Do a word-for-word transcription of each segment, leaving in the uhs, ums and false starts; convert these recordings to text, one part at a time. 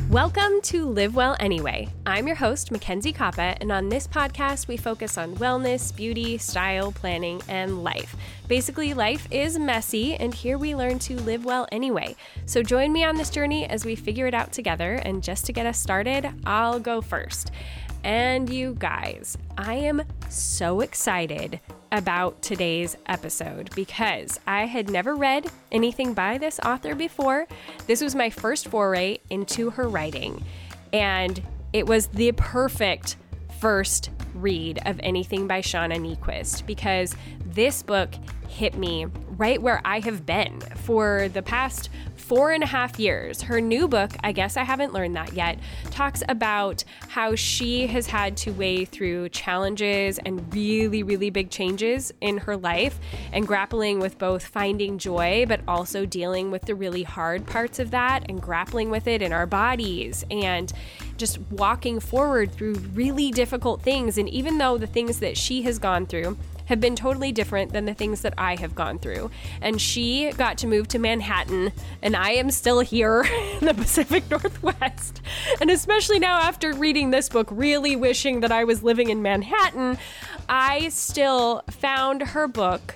Welcome to Live Well Anyway. I'm your host, Mackenzie Koppa, and on this podcast, we focus on wellness, beauty, style, planning, and life. Basically, life is messy, and here we learn to live well anyway. So join me on this journey as we figure it out together, and just to get us started, I'll go first. And you guys, I am so excited about today's episode because I had never read anything by this author before. This was my first foray into her writing, and it was the perfect first read of anything by Shauna Niequist because this book hit me right where I have been for the past four and a half years. Her new book, I guess I haven't learned that yet, talks about how she has had to weigh through challenges and really, really big changes in her life and grappling with both finding joy, but also dealing with the really hard parts of that and grappling with it in our bodies and just walking forward through really difficult things. And even though the things that she has gone through have been totally different than the things that I have gone through. And she got to move to Manhattan, and I am still here in the Pacific Northwest. And especially now after reading this book, really wishing that I was living in Manhattan, I still found her book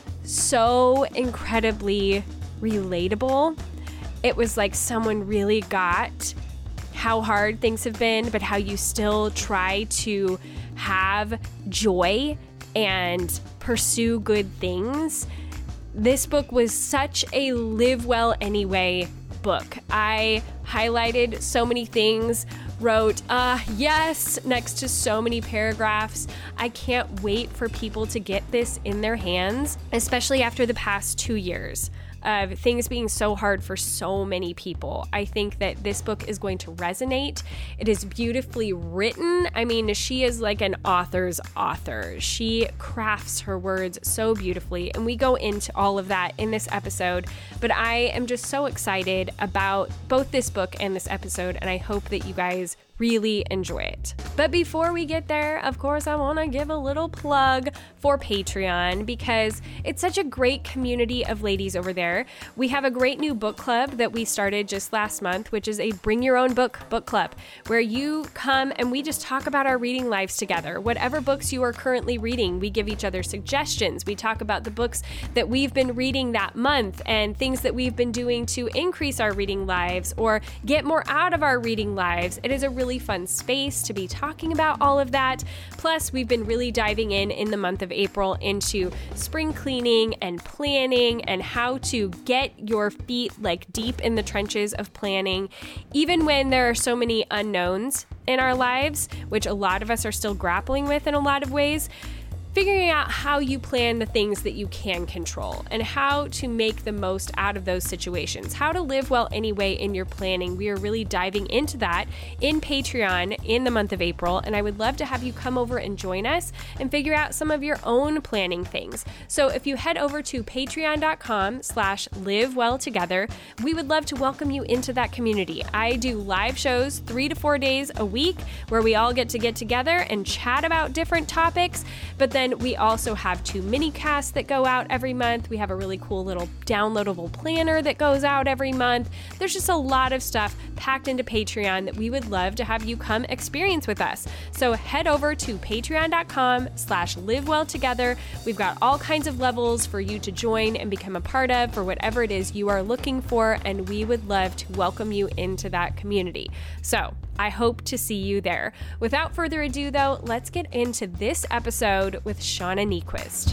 so incredibly relatable. It was like someone really got how hard things have been, but how you still try to have joy and pursue good things. This book was such a live well anyway book. I highlighted so many things, wrote uh yes next to so many paragraphs. I can't wait for people to get this in their hands, especially after the past two years of things being so hard for so many people. I think that this book is going to resonate. It is beautifully written. I mean, she is like an author's author. She crafts her words so beautifully, and we go into all of that in this episode. But I am just so excited about both this book and this episode, and I hope that you guys really enjoy it. But before we get there, of course, I want to give a little plug for Patreon because it's such a great community of ladies over there. We have a great new book club that we started just last month, which is a Bring Your Own Book book club, where you come and we just talk about our reading lives together. Whatever books you are currently reading, we give each other suggestions. We talk about the books that we've been reading that month and things that we've been doing to increase our reading lives or get more out of our reading lives. It is a really fun space to be talking about all of that. Plus, we've been really diving in in the month of April into spring cleaning and planning and how to get your feet like deep in the trenches of planning, even when there are so many unknowns in our lives, which a lot of us are still grappling with in a lot of ways. Figuring out how you plan the things that you can control and how to make the most out of those situations, how to live well anyway in your planning. We are really diving into that in Patreon in the month of April, and I would love to have you come over and join us and figure out some of your own planning things. So if you head over to patreon.com slash live well together, we would love to welcome you into that community. I do live shows three to four days a week where we all get to get together and chat about different topics, but then we also have two mini casts that go out every month. We have a really cool little downloadable planner that goes out every month. There's just a lot of stuff packed into Patreon that we would love to have you come experience with us. So head over to patreon.com slash live well together. We've got all kinds of levels for you to join and become a part of for whatever it is you are looking for, and we would love to welcome you into that community. So I hope to see you there. Without further ado, though, let's get into this episode with Shauna Niequist.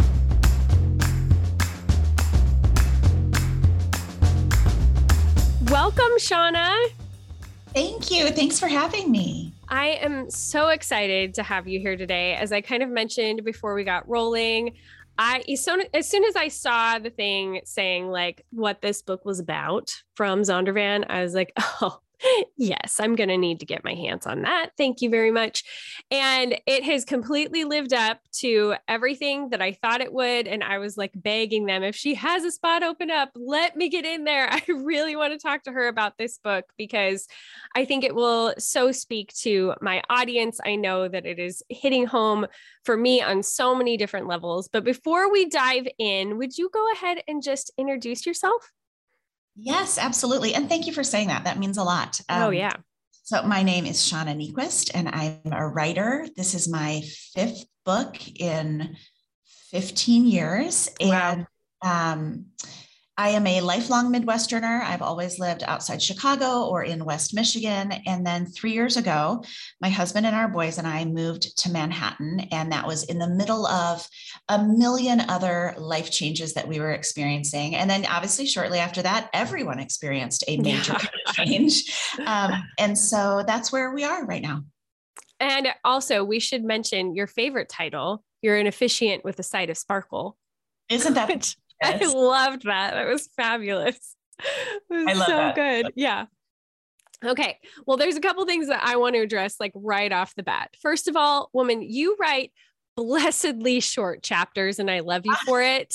Welcome, Shauna. Thank you. Thanks for having me. I am so excited to have you here today. As I kind of mentioned before we got rolling, I as soon, as soon as I saw the thing saying like what this book was about from Zondervan, I was like, oh, yes, I'm going to need to get my hands on that. Thank you very much. And it has completely lived up to everything that I thought it would. And I was like begging them, if she has a spot open up, let me get in there. I really want to talk to her about this book because I think it will so speak to my audience. I know that it is hitting home for me on so many different levels. But before we dive in, would you go ahead and just introduce yourself? Yes, absolutely. And thank you for saying that. That means a lot. Oh, Um, yeah. so my name is Shauna Niequist, and I'm a writer. This is my fifth book in fifteen years. Wow. And um, I am a lifelong Midwesterner. I've always lived outside Chicago or in West Michigan. And then three years ago, my husband and our boys and I moved to Manhattan. And that was in the middle of a million other life changes that we were experiencing. And then obviously, shortly after that, everyone experienced a major Yeah. change. Um, and so that's where we are right now. And also, we should mention your favorite title. You're an officiant with a side of sparkle. Isn't that Which I loved that. That was fabulous. It was I love so that. good. Yeah. Okay. Well, there's a couple things that I want to address like right off the bat. First of all, woman, you write blessedly short chapters and I love you for it.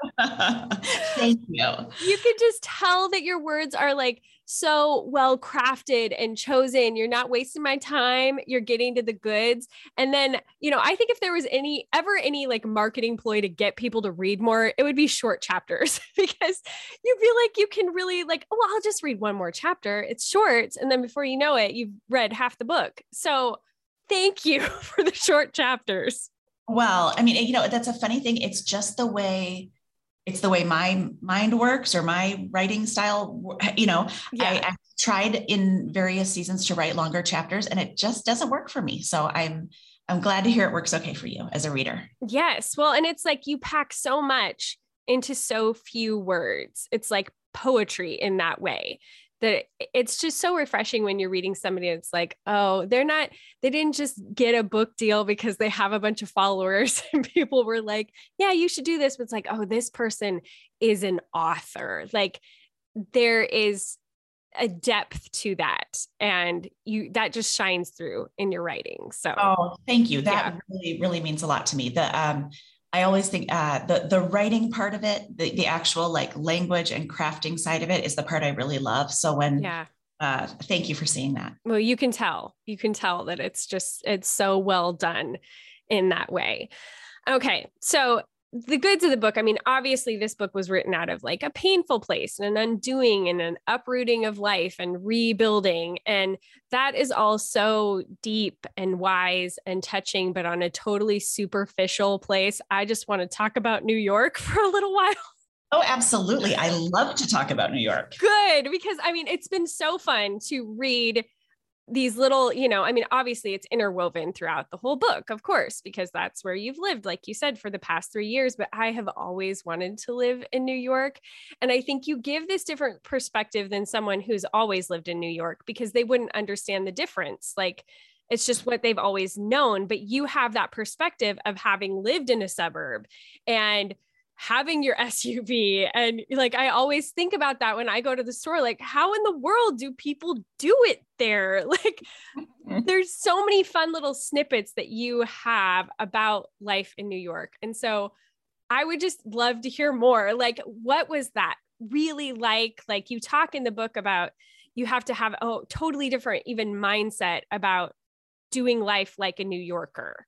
Thank you. You can just tell that your words are like so well crafted and chosen. You're not wasting my time. You're getting to the goods. And then, you know, I think if there was any ever any like marketing ploy to get people to read more, it would be short chapters because you feel like you can really like, oh, well, I'll just read one more chapter. It's short. And then before you know it, you've read half the book. So thank you for the short chapters. Well, I mean, you know, that's a funny thing. It's just the way it's the way my mind works or my writing style. You know, yeah. I, I tried in various seasons to write longer chapters and it just doesn't work for me. So I'm, I'm glad to hear it works okay for you as a reader. Yes. Well, and it's like you pack so much into so few words. It's like poetry in that way. That it's just so refreshing when you're reading somebody. It's like, oh, they're not, they didn't just get a book deal because they have a bunch of followers and people were like, yeah, you should do this. But it's like, oh, this person is an author. Like there is a depth to that. And you, that just shines through in your writing. So, oh, thank you. That yeah. really, really means a lot to me. The, um, I always think uh, the the writing part of it, the, the actual like language and crafting side of it is the part I really love. So when, yeah, uh, thank you for seeing that. Well, you can tell, you can tell that it's just, it's so well done in that way. Okay. So the goods of the book, I mean, obviously this book was written out of like a painful place and an undoing and an uprooting of life and rebuilding. And that is all so deep and wise and touching, but on a totally superficial place. I just want to talk about New York for a little while. Oh, absolutely. I love to talk about New York. Good, because I mean, it's been so fun to read these little, you know, I mean, obviously it's interwoven throughout the whole book, of course, because that's where you've lived, like you said, for the past three years. But I have always wanted to live in New York. And I think you give this different perspective than someone who's always lived in New York because they wouldn't understand the difference. Like, it's just what they've always known. But you have that perspective of having lived in a suburb and having your S U V. And like, I always think about that when I go to the store, like how in the world do people do it there? Like there's so many fun little snippets that you have about life in New York. And so I would just love to hear more. Like, what was that really like? Like you talk in the book about, you have to have a totally different even mindset about doing life like a New Yorker.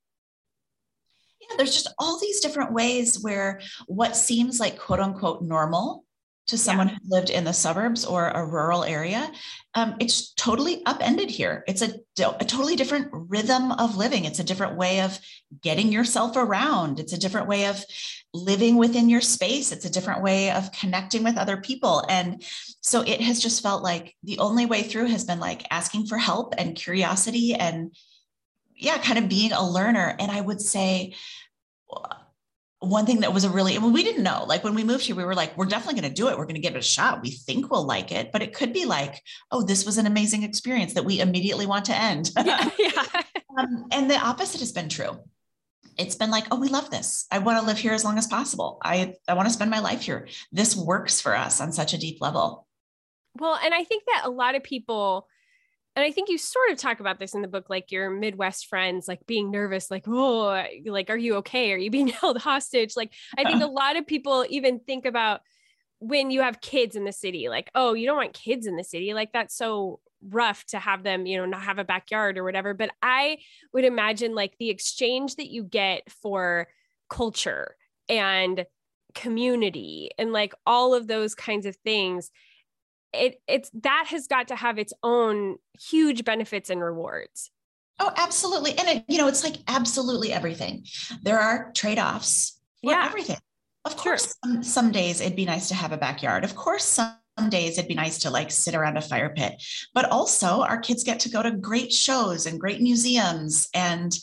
Yeah, there's just all these different ways where what seems like quote unquote normal to someone yeah. who lived in the suburbs or a rural area, um, it's totally upended here. It's a, a totally different rhythm of living. It's a different way of getting yourself around. It's a different way of living within your space. It's a different way of connecting with other people. And so it has just felt like the only way through has been like asking for help and curiosity and yeah, kind of being a learner. And I would say one thing that was a really, well, we didn't know, like when we moved here, we were like, we're definitely going to do it. We're going to give it a shot. We think we'll like it, but it could be like, oh, this was an amazing experience that we immediately want to end. Yeah, yeah. um, and the opposite has been true. It's been like, oh, we love this. I want to live here as long as possible. I, I want to spend my life here. This works for us on such a deep level. Well, and I think that a lot of people, and I think you sort of talk about this in the book, like your Midwest friends, like being nervous, like, oh, like, are you okay? Are you being held hostage? Like, I think a lot of people even think about when you have kids in the city, like, oh, you don't want kids in the city. Like, that's so rough to have them, you know, not have a backyard or whatever. But I would imagine like the exchange that you get for culture and community and like all of those kinds of things it it's that has got to have its own huge benefits and rewards. Oh, absolutely. And it, you know, it's like absolutely everything. There are trade-offs for Yeah. everything. Of Sure. course, some, some days it'd be nice to have a backyard. Of course, some Some days it'd be nice to like sit around a fire pit, but also our kids get to go to great shows and great museums. And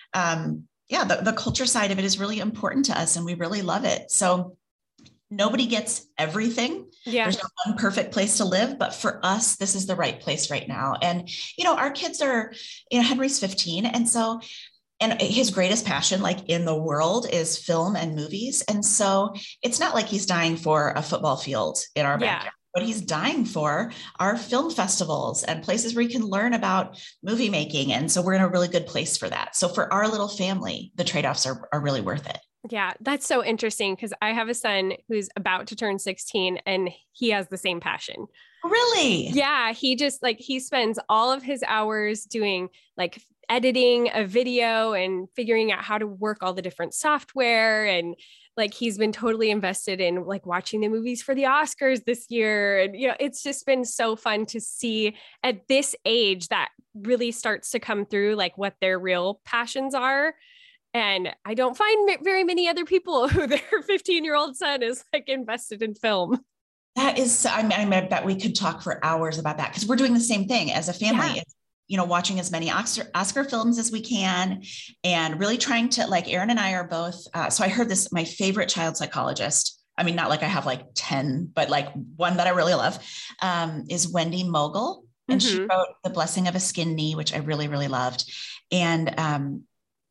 um, yeah, the, the culture side of it is really important to us and we really love it. So nobody gets everything. Yeah. There's no one perfect place to live, but for us, this is the right place right now. And, you know, our kids are, you know, Henry's fifteen. And so and his greatest passion, like in the world, is film and movies. And so it's not like he's dying for a football field in our Yeah. backyard. What he's dying for are film festivals and places where he can learn about movie making. And so we're in a really good place for that. So for our little family, the trade-offs are, are really worth it. Yeah, that's so interesting because I have a son who's about to turn sixteen and he has the same passion. Really? Yeah, he just like he spends all of his hours doing like editing a video and figuring out how to work all the different software, and like he's been totally invested in like watching the movies for the Oscars this year. And you know, it's just been so fun to see at this age that really starts to come through like what their real passions are. And I don't find very many other people who their fifteen year old son is like invested in film. That is, I mean, I bet we could talk for hours about that because we're doing the same thing as a family. Yeah. It's, you know, watching as many Oscar, Oscar films as we can and really trying to, like, Aaron and I are both. Uh, so I heard this, my favorite child psychologist. I mean, not like I have like ten, but like one that I really love um, is Wendy Mogul. And mm-hmm. she wrote The Blessing of a Skinned Knee, which I really, really loved. And um,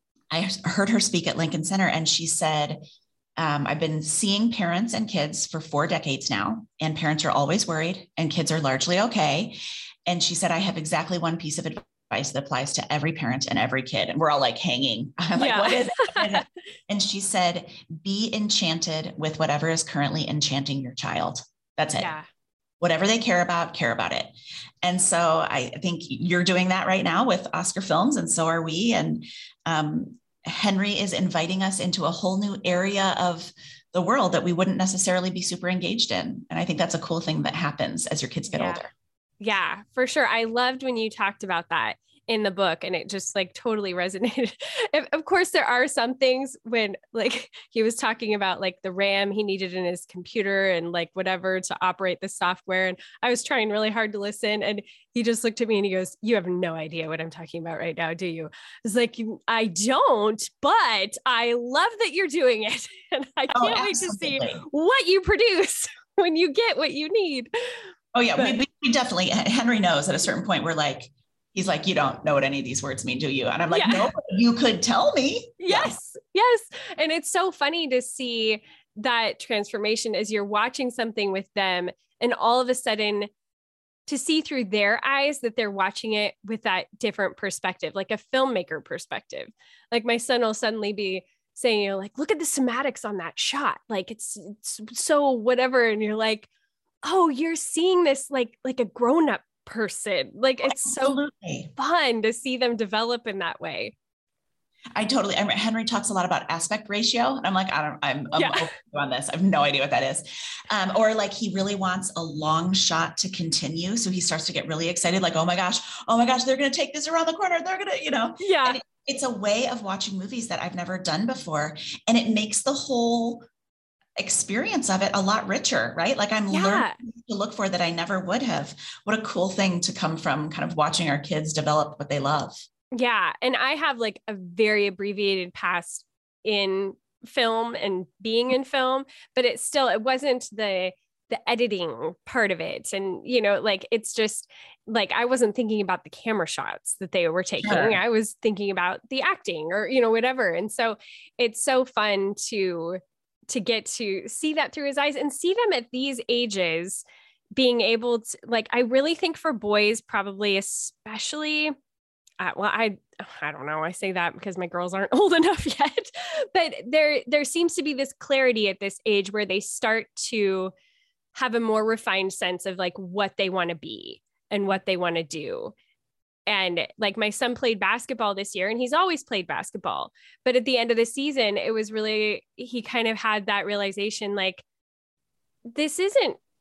I heard her speak at Lincoln Center and she said, um, I've been seeing parents and kids for four decades now, and parents are always worried and kids are largely okay. And she said, I have exactly one piece of advice that applies to every parent and every kid. And we're all like hanging. I'm like, yeah. What is it? What is it? And she said, be enchanted with whatever is currently enchanting your child. That's it. Yeah. Whatever they care about, care about it. And so I think you're doing that right now with Oscar films, and so are we. And um, Henry is inviting us into a whole new area of the world that we wouldn't necessarily be super engaged in. And I think that's a cool thing that happens as your kids get yeah. older. Yeah, for sure. I loved when you talked about that in the book, and it just like totally resonated. Of course, there are some things when like he was talking about like the RAM he needed in his computer and like whatever to operate the software. And I was trying really hard to listen, and he just looked at me and he goes, you have no idea what I'm talking about right now, do you? I was like, I don't, but I love that you're doing it. And I can't oh, wait to see what you produce when you get what you need. Oh yeah, but, we, we definitely, Henry knows at a certain point, we're like, he's like, you don't know what any of these words mean, do you? And I'm like, yeah. No, you could tell me. Yes, yeah. yes. And it's so funny to see that transformation as you're watching something with them, and all of a sudden to see through their eyes that they're watching it with that different perspective, like a filmmaker perspective. Like my son will suddenly be saying, you know, like, look at the somatics on that shot. Like it's, it's so whatever. And you're like, oh, you're seeing this like, like a grown-up person. Like it's Absolutely. So fun to see them develop in that way. I totally, I, Henry talks a lot about aspect ratio. And I'm like, I don't, I'm, I'm yeah. open on this. I have no idea what that is. Um, or like, he really wants a long shot to continue. So he starts to get really excited. Like, oh my gosh, oh my gosh, they're going to take this around the corner. They're going to, you know, yeah. And it, it's a way of watching movies that I've never done before. And it makes the whole experience of it a lot richer, right? Like I'm yeah. learning to look for that I never would have. What a cool thing to come from kind of watching our kids develop what they love. Yeah. And I have like a very abbreviated past in film and being in film, but it still, it wasn't the, the editing part of it. And, you know, like, it's just like, I wasn't thinking about the camera shots that they were taking. Sure. I was thinking about the acting or, you know, whatever. And so it's so fun to, to get to see that through his eyes and see them at these ages being able to, like, I really think for boys, probably especially, Uh, well, I, I don't know. I say that because my girls aren't old enough yet, but there, there seems to be this clarity at this age where they start to have a more refined sense of like what they want to be and what they want to do. And like my son played basketball this year, and he's always played basketball, but at the end of the season, it was really, he kind of had that realization, like, this isn't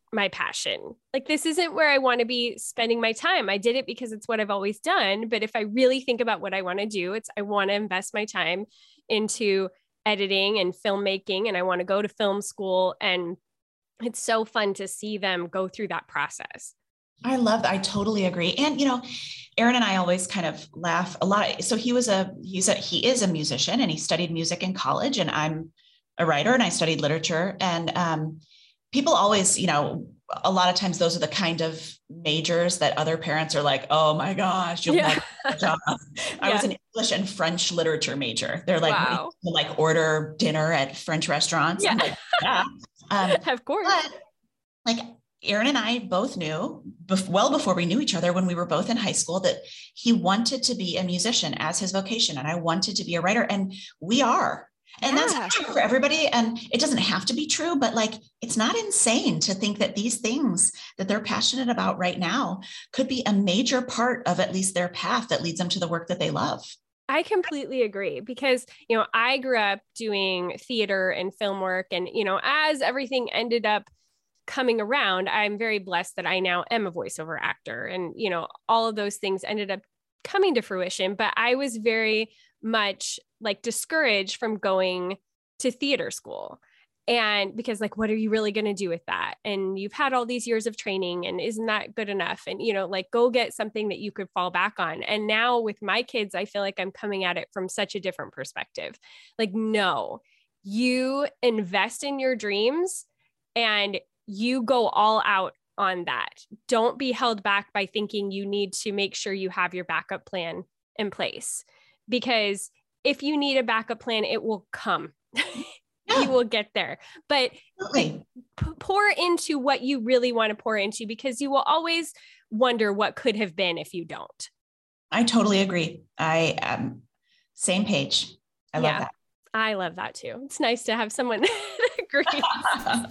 my passion. Like, this isn't where I want to be spending my time. I did it because it's what I've always done. But if I really think about what I want to do, it's, I want to invest my time into editing and filmmaking, and I want to go to film school. And it's so fun to see them go through that process. I love that. I totally agree. And, you know, Aaron and I always kind of laugh a lot. So he was a, he's a, he is a musician, and he studied music in college, and I'm a writer and I studied literature. And um, people always, you know, a lot of times those are the kind of majors that other parents are like, oh my gosh, you'll Yeah. never get a job. I Yeah. was an English and French literature major. They're like, Wow. "You like order dinner at French restaurants." Yeah. I'm like, yeah. Um, Of course. but like, Aaron and I both knew bef- well before we knew each other, when we were both in high school, that he wanted to be a musician as his vocation. And I wanted to be a writer, and we are. And Yeah. that's not true for everybody. And it doesn't have to be true, but like, it's not insane to think that these things that they're passionate about right now could be a major part of at least their path that leads them to the work that they love. I completely agree, because, you know, I grew up doing theater and film work, and, you know, as everything ended up coming around, I'm very blessed that I now am a voiceover actor, and, you know, all of those things ended up coming to fruition. But I was very much like discouraged from going to theater school. And because, like, what are you really going to do with that? And you've had all these years of training, and isn't that good enough? And, you know, like, go get something that you could fall back on. And now with my kids, I feel like I'm coming at it from such a different perspective. Like, no, you invest in your dreams and you go all out on that. Don't be held back by thinking you need to make sure you have your backup plan in place, because if you need a backup plan, it will come. Yeah. You will get there, but Absolutely. p- pour into what you really want to pour into, because you will always wonder what could have been if you don't. I totally agree. I am same page. I Yeah, love that. I love that too. It's nice to have someone that agrees.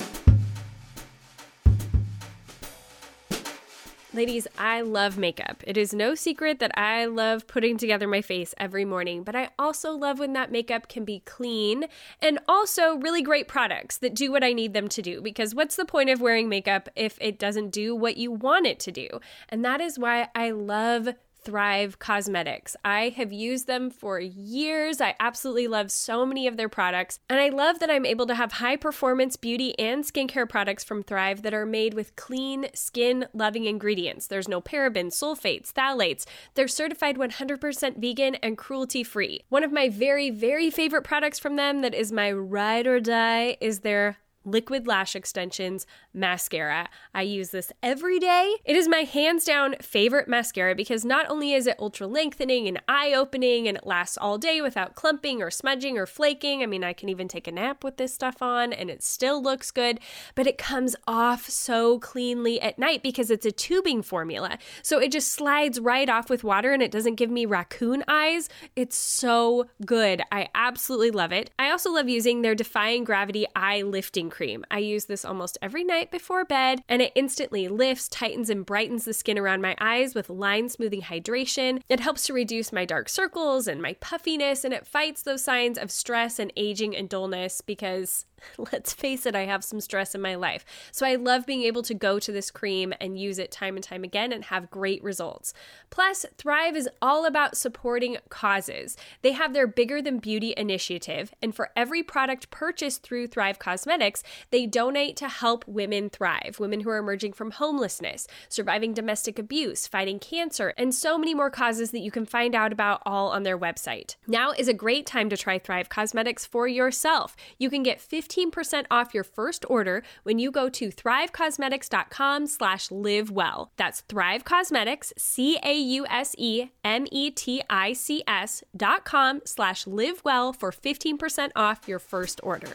Ladies, I love makeup. It is no secret that I love putting together my face every morning, but I also love when that makeup can be clean and also really great products that do what I need them to do. Because what's the point of wearing makeup if it doesn't do what you want it to do? And that is why I love Thrive Causemetics. I have used them for years. I absolutely love so many of their products. And I love that I'm able to have high performance beauty and skincare products from Thrive that are made with clean, skin loving ingredients. There's no parabens, sulfates, phthalates. They're certified one hundred percent vegan and cruelty free. One of my very, very favorite products from them that is my ride or die is their Liquid Lash Extensions mascara. I use this every day. It is my hands down favorite mascara because not only is it ultra lengthening and eye opening, and it lasts all day without clumping or smudging or flaking. I mean, I can even take a nap with this stuff on and it still looks good, but it comes off so cleanly at night because it's a tubing formula. So it just slides right off with water and it doesn't give me raccoon eyes. It's so good. I absolutely love it. I also love using their Defying Gravity Eye Lifting Cream. I use this almost every night before bed, and it instantly lifts, tightens, and brightens the skin around my eyes with line smoothing hydration. It helps to reduce my dark circles and my puffiness, and it fights those signs of stress and aging and dullness because, let's face it, I have some stress in my life. So I love being able to go to this cream and use it time and time again and have great results. Plus, Thrive is all about supporting causes. They have their Bigger Than Beauty initiative, and for every product purchased through Thrive Causemetics, they donate to help women thrive, women who are emerging from homelessness, surviving domestic abuse, fighting cancer, and so many more causes that you can find out about all on their website. Now is a great time to try Thrive Causemetics for yourself. You can get fifteen percent off your first order when you go to thrivecausemetics.com slash live well. That's Thrive Causemetics, C A U S E M E T I C S dot com slash live well for fifteen percent off your first order.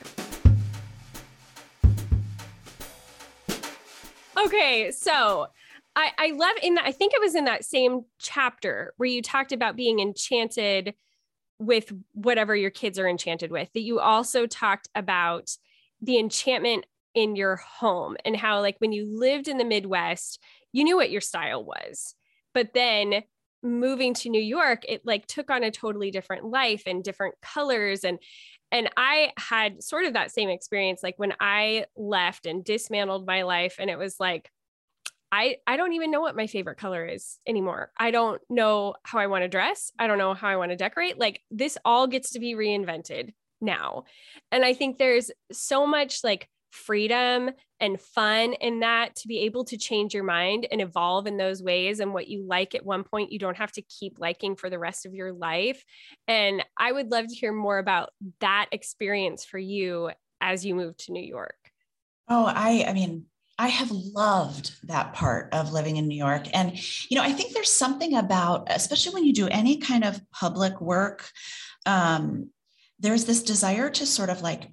Okay, so I, I love in that, I think it was in that same chapter where you talked about being enchanted with whatever your kids are enchanted with, that you also talked about the enchantment in your home and how, like, when you lived in the Midwest, you knew what your style was, but then moving to New York, it like took on a totally different life and different colors. And, and I had sort of that same experience, like when I left and dismantled my life, and it was like, I, I don't even know what my favorite color is anymore. I don't know how I want to dress. I don't know how I want to decorate. Like this all gets to be reinvented now. And I think there's so much like freedom and fun in that, to be able to change your mind and evolve in those ways. And what you like at one point, you don't have to keep liking for the rest of your life. And I would love to hear more about that experience for you as you moved to New York. Oh, I, I mean, I have loved that part of living in New York. And, you know, I think there's something about, especially when you do any kind of public work, um, there's this desire to sort of like,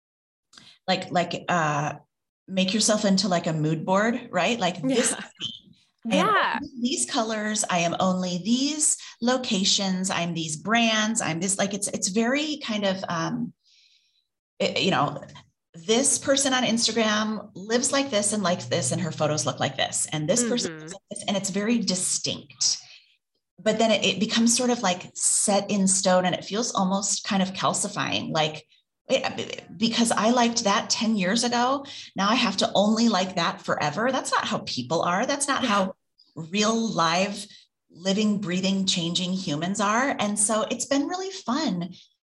like, like, uh, make yourself into like a mood board, right? Like Yeah. this, Yeah. these colors, I am only these locations, I'm these brands, I'm this, like, it's, it's very kind of, um, it, you know, this person on Instagram lives like this and likes this, and her photos look like this. And this person, Mm-hmm. lives like this, and it's very distinct. But then it, it becomes sort of like set in stone, and it feels almost kind of calcifying. Like, it, because I liked that ten years ago, now I have to only like that forever. That's not how people are. That's not Yeah. how real, live, living, breathing, changing humans are. And so it's been really fun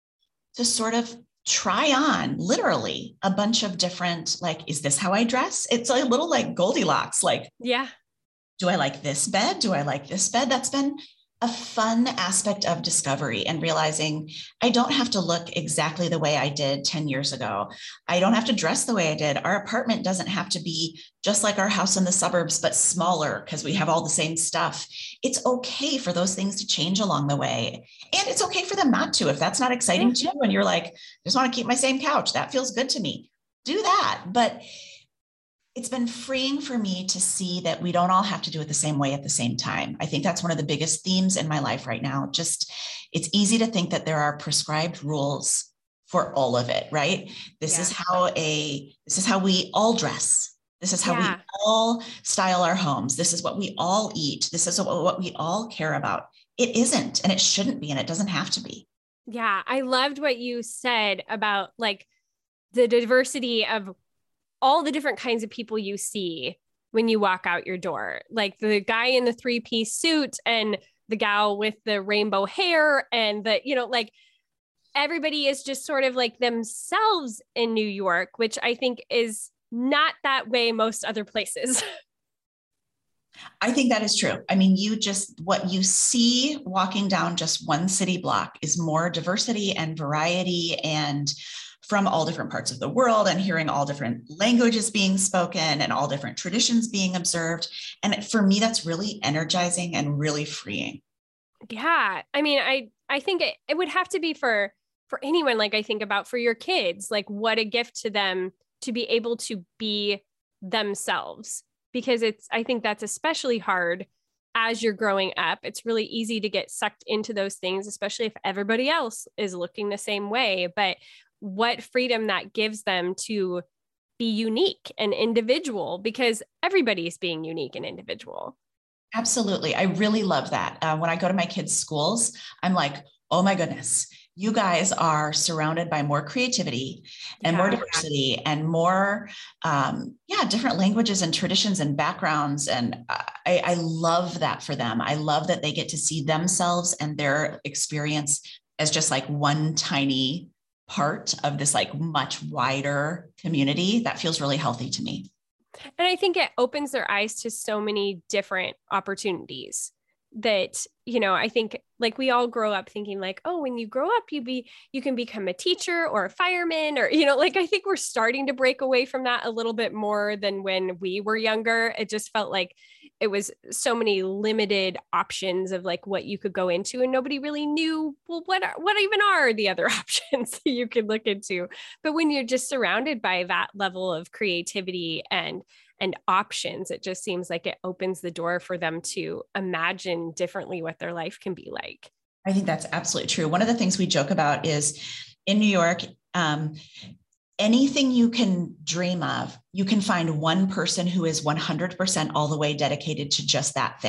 to sort of try on literally a bunch of different, like, is this how I dress? It's a little like Goldilocks. Like, Yeah. do I like this bed? Do I like this bed? That's been a fun aspect of discovery, and realizing I don't have to look exactly the way I did ten years ago. I don't have to dress the way I did. Our apartment doesn't have to be just like our house in the suburbs, but smaller because we have all the same stuff. It's okay for those things to change along the way. And it's okay for them not to. If that's not exciting to you and you're like, I just want to keep my same couch, that feels good to me, do that. But it's been freeing for me to see that we don't all have to do it the same way at the same time. I think that's one of the biggest themes in my life right now. Just, it's easy to think that there are prescribed rules for all of it, right? This Yeah. is how a, this is how we all dress. This is how Yeah. we all style our homes. This is what we all eat. This is what, what we all care about. It isn't, and it shouldn't be, and it doesn't have to be. Yeah. I loved what you said about like the diversity of all the different kinds of people you see when you walk out your door, like the guy in the three-piece suit and the gal with the rainbow hair, and the, you know, like everybody is just sort of like themselves in New York, which I think is not that way most other places. I think that is true. I mean, you just, what you see walking down just one city block is more diversity and variety, and from all different parts of the world, and hearing all different languages being spoken and all different traditions being observed. And for me, that's really energizing and really freeing. Yeah. I mean, I, I think it, it would have to be for, for anyone. Like I think about for your kids, like what a gift to them to be able to be themselves, because it's, I think that's especially hard as you're growing up. It's really easy to get sucked into those things, especially if everybody else is looking the same way. But what freedom that gives them to be unique and individual, because everybody's being unique and individual. Absolutely. I really love that. Uh, when I go to my kids' schools, I'm like, oh my goodness, you guys are surrounded by more creativity and Yeah. more diversity and more, um, yeah, different languages and traditions and backgrounds. And I, I love that for them. I love that they get to see themselves and their experience as just like one tiny part of this like much wider community. That feels really healthy to me. And I think it opens their eyes to so many different opportunities that, you know, I think like we all grow up thinking like, oh, when you grow up, you be, you can become a teacher or a fireman, or, you know, like, I think we're starting to break away from that a little bit more than when we were younger. It just felt like it was so many limited options of like what you could go into, and nobody really knew, well, what are, what even are the other options that you could look into. But when you're just surrounded by that level of creativity and and options, it just seems like it opens the door for them to imagine differently what their life can be like. I think that's absolutely true. One of the things we joke about is in New York, um, anything you can dream of, you can find one person who is one hundred percent all the way dedicated to just that thing.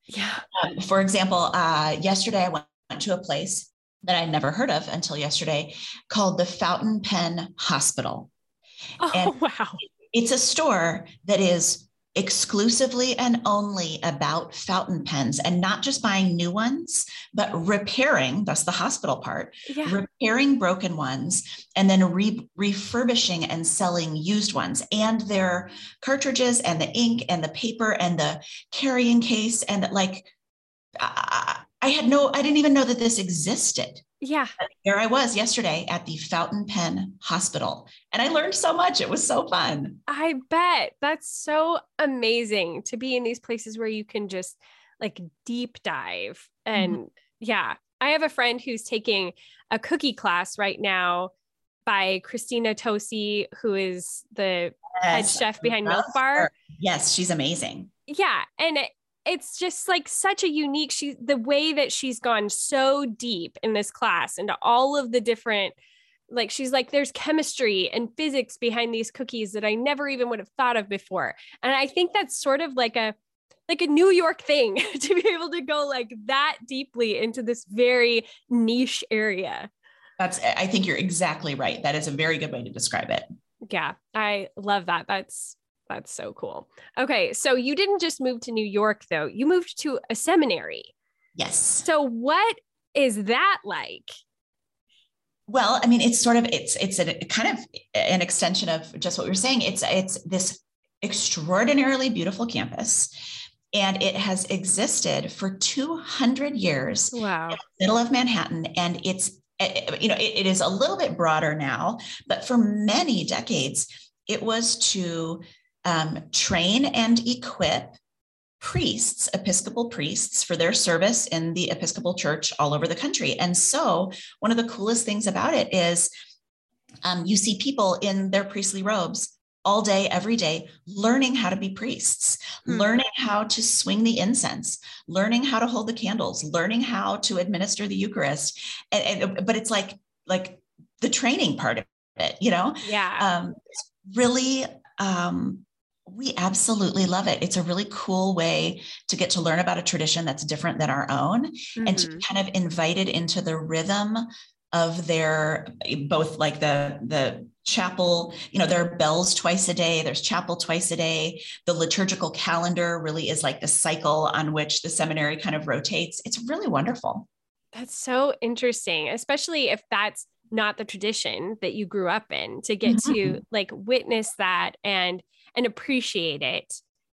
Yeah. Um, for example, uh, yesterday I went to a place that I'd never heard of until yesterday called the Fountain Pen Hospital. And Oh, wow. it's a store that is exclusively and only about fountain pens, and not just buying new ones, but repairing, that's the hospital part, Yeah. repairing broken ones and then re- refurbishing and selling used ones, and their cartridges and the ink and the paper and the carrying case. And like, I, I had no, I didn't even know that this existed. Yeah. There I was yesterday at the Fountain Pen Hospital, and I learned so much. It was so fun. I bet. That's so amazing to be in these places where you can just like deep dive. And mm-hmm. yeah, I have a friend who's taking a cookie class right now by Christina Tosi, who is the yes, head chef behind Milk Bar. Her. Yes, she's amazing. Yeah. And it, it's just like such a unique, she, the way that she's gone so deep in this class into all of the different, like, she's like, there's chemistry and physics behind these cookies that I never even would have thought of before. And I think that's sort of like a, like a New York thing to be able to go like that deeply into this very niche area. That's, I think you're exactly right. That is a very good way to describe it. Yeah. I love that. That's, That's so cool. Okay. So you didn't just move to New York though. You moved to a seminary. Yes. So what is that like? Well, I mean, it's sort of, it's, it's a kind of an extension of just what we were saying. It's, it's this extraordinarily beautiful campus, and it has existed for two hundred years. Wow. In the middle of Manhattan. And it's, you know, it, it is a little bit broader now, but for many decades, it was to Um, train and equip priests, Episcopal priests, for their service in the Episcopal Church all over the country. And so one of the coolest things about it is um, you see people in their priestly robes all day, every day, learning how to be priests, mm-hmm. learning how to swing the incense, learning how to hold the candles, learning how to administer the Eucharist. And, and, but it's like, like the training part of it, you know? Yeah. Um, it's really, um, we absolutely love it. It's a really cool way to get to learn about a tradition that's different than our own, mm-hmm. and to be kind of invited into the rhythm of their, both like the, the chapel, you know, there are bells twice a day, there's chapel twice a day. The liturgical calendar really is like the cycle on which the seminary kind of rotates. It's really wonderful. That's so interesting, especially if that's not the tradition that you grew up in, to get mm-hmm. to like witness that and and appreciate it.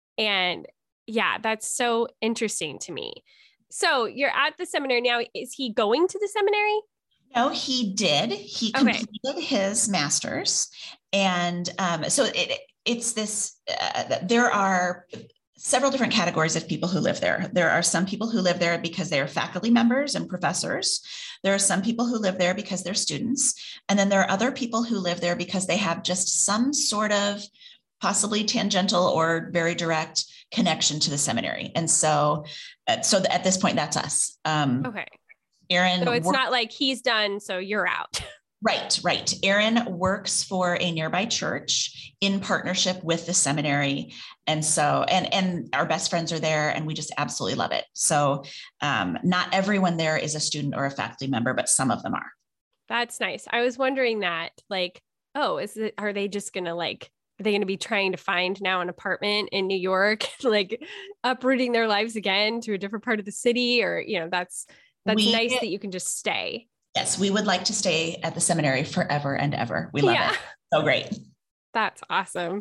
And yeah, that's so interesting to me. So you're at the seminary now. Is he going to the seminary? No, he did. He completed okay. his master's. And um, so it, it's this, uh, there are several different categories of people who live there. There are some people who live there because they are faculty members and professors. There are some people who live there because they're students. And then there are other people who live there because they have just some sort of possibly tangential or very direct connection to the seminary. And so, uh, so at this point, that's us. Um, okay. Aaron. So it's work- not like he's done, so you're out. Right, right. Aaron works for a nearby church in partnership with the seminary. And so, and, and our best friends are there, and we just absolutely love it. So um, not everyone there is a student or a faculty member, but some of them are. That's nice. I was wondering that, like, oh, is it, are they just going to like, are they going to be trying to find now an apartment in New York, like uprooting their lives again to a different part of the city? Or, you know, that's, that's we, nice that you can just stay. Yes, we would like to stay at the seminary forever and ever. We love yeah. it. So great. That's awesome.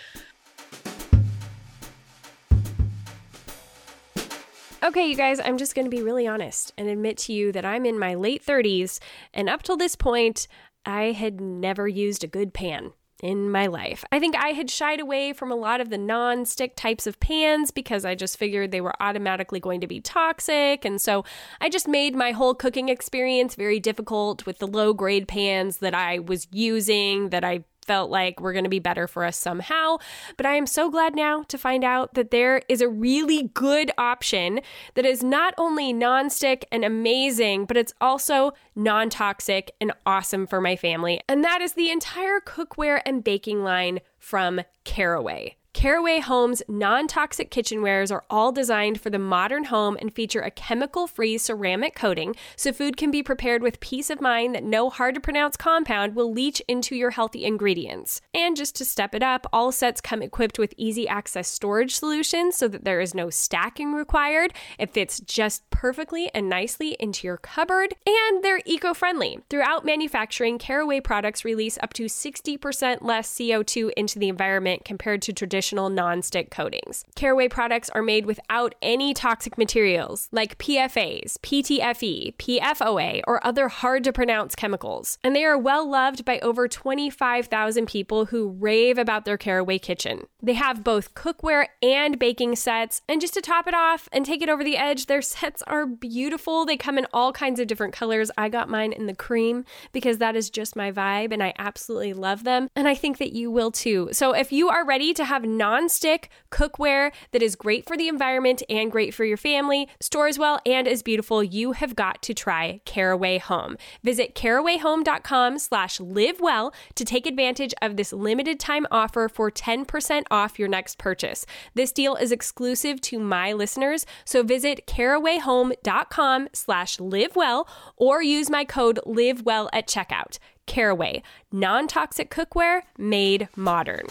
Okay, you guys, I'm just going to be really honest and admit to you that I'm in my late thirties, and up till this point, I had never used a good pan in my life. I think I had shied away from a lot of the non-stick types of pans because I just figured they were automatically going to be toxic. And so I just made my whole cooking experience very difficult with the low-grade pans that I was using, that I felt like were going to be better for us somehow. But I am so glad now to find out that there is a really good option that is not only non-stick and amazing, but it's also non-toxic and awesome for my family. And that is the entire cookware and baking line from Caraway. Caraway Home's non-toxic kitchenwares are all designed for the modern home and feature a chemical-free ceramic coating, so food can be prepared with peace of mind that no hard-to-pronounce compound will leach into your healthy ingredients. And just to step it up, all sets come equipped with easy access storage solutions so that there is no stacking required. It fits just perfectly and nicely into your cupboard, and they're eco-friendly. Throughout manufacturing, Caraway products release up to sixty percent less C O two into the environment compared to traditional non-stick coatings. Caraway products are made without any toxic materials like P F As, P T F E, P F O A, or other hard-to-pronounce chemicals. And they are well loved by over twenty-five thousand people who rave about their Caraway kitchen. They have both cookware and baking sets, and just to top it off and take it over the edge, their sets are beautiful. They come in all kinds of different colors. I got mine in the cream because that is just my vibe, and I absolutely love them, and I think that you will too. So if you are ready to have non-stick cookware that is great for the environment and great for your family, stores well, and is beautiful, you have got to try Caraway Home. Visit carawayhome.com slash live well to take advantage of this limited time offer for ten percent off your next purchase. This deal is exclusive to my listeners, so visit carawayhome.com slash live well or use my code LIVEWELL at checkout. Caraway, non-toxic cookware made modern.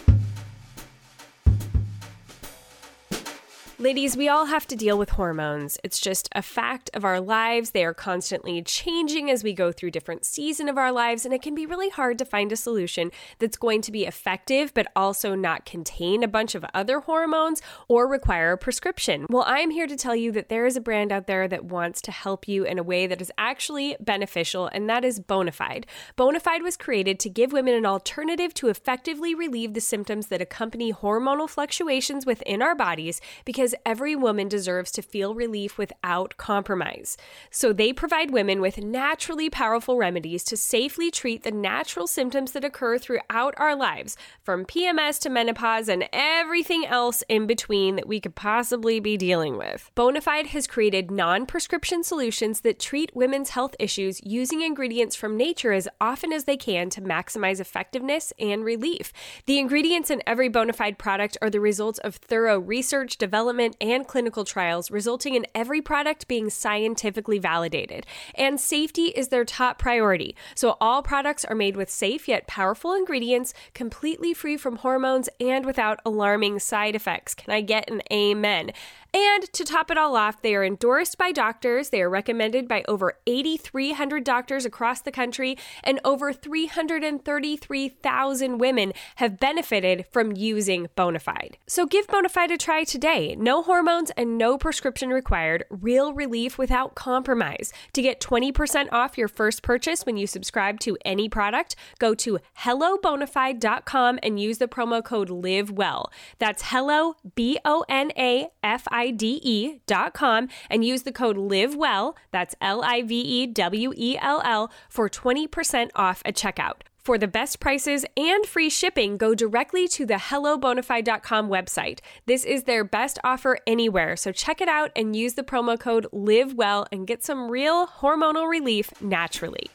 Ladies, we all have to deal with hormones. It's just a fact of our lives. They are constantly changing as we go through different seasons of our lives, and it can be really hard to find a solution that's going to be effective but also not contain a bunch of other hormones or require a prescription. Well, I'm here to tell you that there is a brand out there that wants to help you in a way that is actually beneficial, and that is Bonafide. Bonafide was created to give women an alternative to effectively relieve the symptoms that accompany hormonal fluctuations within our bodies, because every woman deserves to feel relief without compromise. So they provide women with naturally powerful remedies to safely treat the natural symptoms that occur throughout our lives, from P M S to menopause and everything else in between that we could possibly be dealing with. Bonafide has created non-prescription solutions that treat women's health issues using ingredients from nature as often as they can to maximize effectiveness and relief. The ingredients in every Bonafide product are the results of thorough research, development, and clinical trials, resulting in every product being scientifically validated. And safety is their top priority. So all products are made with safe yet powerful ingredients, completely free from hormones and without alarming side effects. Can I get an amen? And to top it all off, they are endorsed by doctors. They are recommended by over eight thousand three hundred doctors across the country, and over three hundred thirty-three thousand women have benefited from using Bonafide. So give Bonafide a try today. No hormones and no prescription required. Real relief without compromise. To get twenty percent off your first purchase when you subscribe to any product, go to hello bonafide dot com and use the promo code LIVEWELL. That's hello, B O N A F I D E dot com, and use the code LIVEWELL, that's L I V E W E L L, for twenty percent off at checkout. For the best prices and free shipping, go directly to the hello bonafide dot com website. This is their best offer anywhere, so check it out and use the promo code LIVEWELL and get some real hormonal relief naturally.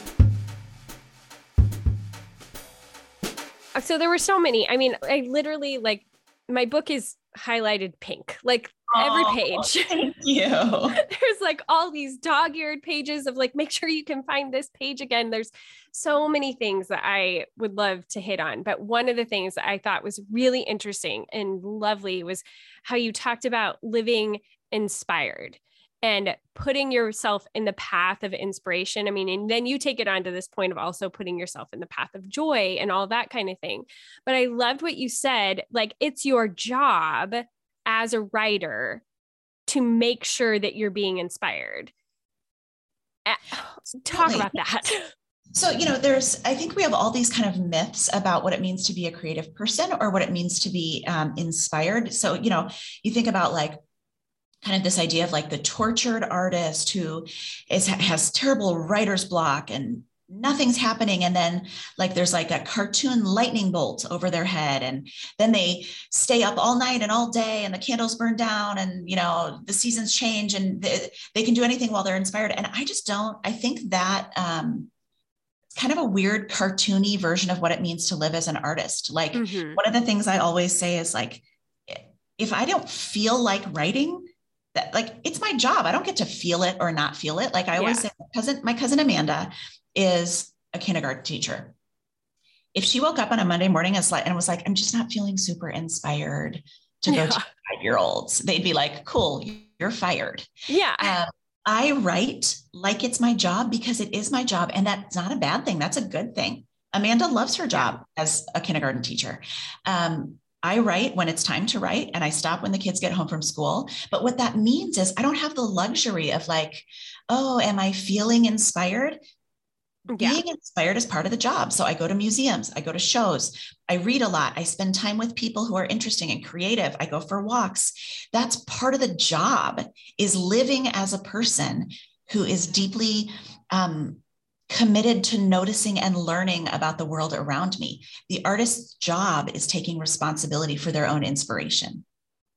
So there were so many. I mean, I literally, like, my book is highlighted pink, like every page. Oh, thank you. There's like all these dog-eared pages of like, make sure you can find this page again. There's so many things that I would love to hit on. But one of the things that I thought was really interesting and lovely was how you talked about living inspired and putting yourself in the path of inspiration. I mean, and then you take it on to this point of also putting yourself in the path of joy and all that kind of thing. But I loved what you said, like, it's your job as a writer to make sure that you're being inspired. Talk about that. So, you know, there's, I think we have all these kind of myths about what it means to be a creative person or what it means to be um, inspired. So, you know, you think about like, kind of this idea of like the tortured artist who is has terrible writer's block and nothing's happening. And then like, there's like a cartoon lightning bolt over their head. And then they stay up all night and all day and the candles burn down and, you know, the seasons change and they, they can do anything while they're inspired. And I just don't, I think that, um, kind of a weird cartoony version of what it means to live as an artist. Like Mm-hmm. one of the things I always say is like, if I don't feel like writing, that like it's my job. I don't get to feel it or not feel it. Like I always Yeah. say, my cousin, my cousin Amanda is a kindergarten teacher. If she woke up on a Monday morning and was like, I'm just not feeling super inspired to go Yeah. teach five-year-olds, they'd be like, cool, you're fired. Yeah. Um, I write like it's my job because it is my job. And that's not a bad thing. That's a good thing. Amanda loves her job as a kindergarten teacher. Um, I write when it's time to write and I stop when the kids get home from school. But what that means is I don't have the luxury of like, oh, am I feeling inspired? Being yeah. inspired is part of the job. So I go to museums, I go to shows, I read a lot, I spend time with people who are interesting and creative, I go for walks. That's part of the job, is living as a person who is deeply um, committed to noticing and learning about the world around me. The artist's job is taking responsibility for their own inspiration.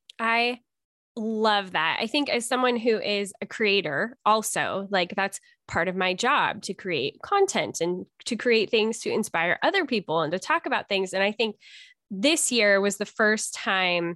I love that. I think as someone who is a creator also, like that's part of my job, to create content and to create things to inspire other people and to talk about things. And I think this year was the first time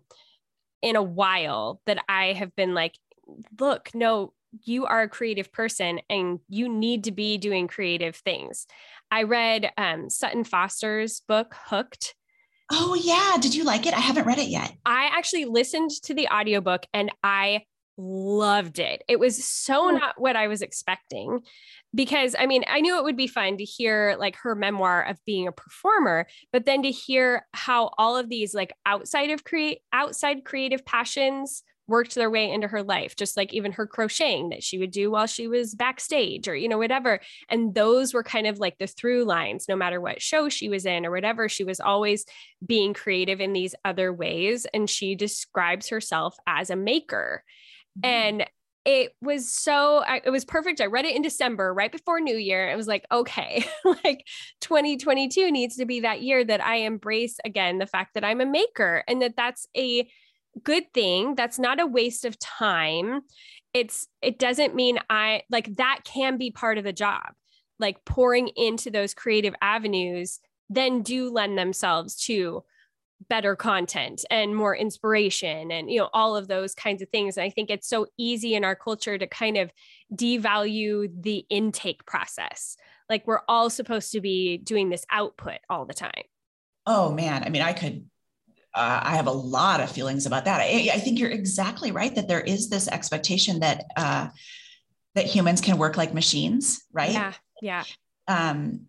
in a while that I have been like, look, no, you are a creative person and you need to be doing creative things. I read um, Sutton Foster's book, Hooked. Oh yeah. Did you like it? I haven't read it yet. I actually listened to the audiobook and I loved it. It was so not what I was expecting, because I mean, I knew it would be fun to hear like her memoir of being a performer, but then to hear how all of these like outside of create outside creative passions worked their way into her life, just like even her crocheting that she would do while she was backstage or, you know, whatever. And those were kind of like the through lines, no matter what show she was in or whatever, she was always being creative in these other ways. And she describes herself as a maker. Mm-hmm. And it was so, it was perfect. I read it in December, right before New Year. It was like, okay, like twenty twenty-two needs to be that year that I embrace again the fact that I'm a maker and that that's a good thing. That's not a waste of time. It's, it doesn't mean I like that can be part of the job, like pouring into those creative avenues then do lend themselves to better content and more inspiration and, you know, all of those kinds of things. And I think it's so easy in our culture to kind of devalue the intake process. Like we're all supposed to be doing this output all the time. Oh man. I mean, I could, Uh, I have a lot of feelings about that. I, I think you're exactly right that there is this expectation that uh, that humans can work like machines, right? Yeah, yeah. Um,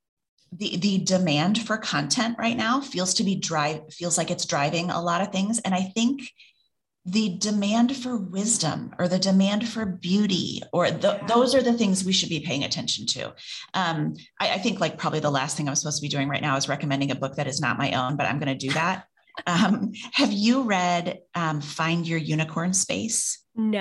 the the demand for content right now feels to be drive feels like it's driving a lot of things, and I think the demand for wisdom or the demand for beauty or the, yeah. those are the things we should be paying attention to. Um, I, I think like probably the last thing I'm supposed to be doing right now is recommending a book that is not my own, but I'm going to do that. Um, have you read um, Find Your Unicorn Space?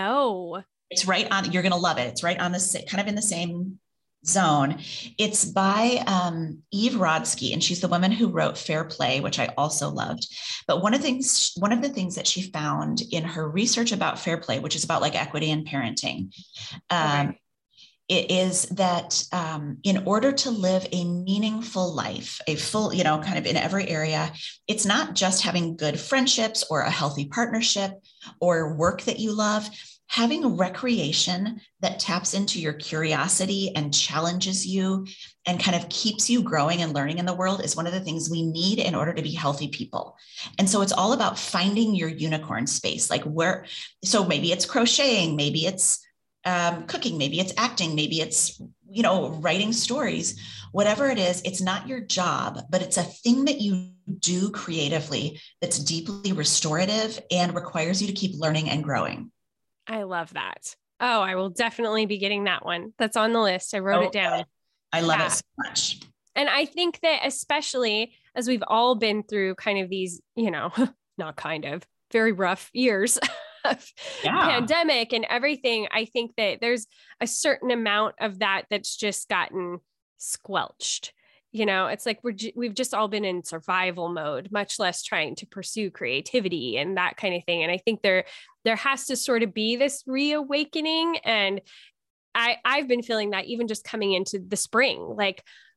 No. It's right on, you're going to love it. It's right on the kind of in the same zone. It's by um, Eve Rodsky, and she's the woman who wrote Fair Play, which I also loved. But one of the things, one of the things that she found in her research about Fair Play, which is about like equity and parenting, um, okay. It is that um, in order to live a meaningful life, a full, you know, kind of in every area, it's not just having good friendships or a healthy partnership or work that you love. Having recreation that taps into your curiosity and challenges you and kind of keeps you growing and learning in the world is one of the things we need in order to be healthy people. And so it's all about finding your unicorn space, like where, so maybe it's crocheting, maybe it's Um, cooking, maybe it's acting, maybe it's, you know, writing stories, whatever it is, it's not your job, but it's a thing that you do creatively that's deeply restorative and requires you to keep learning and growing. I love that. Oh, I will definitely be getting that one. That's on the list. I wrote oh, it down. I love yeah. it so much. And I think that especially as we've all been through kind of these, you know, not kind of very rough years of yeah. pandemic and everything, I think that there's a certain amount of that that's just gotten squelched. You know, it's like we're we've just all been in survival mode, much less trying to pursue creativity and that kind of thing. And I think there there has to sort of be this reawakening. And I I've been feeling that even just coming into the spring, like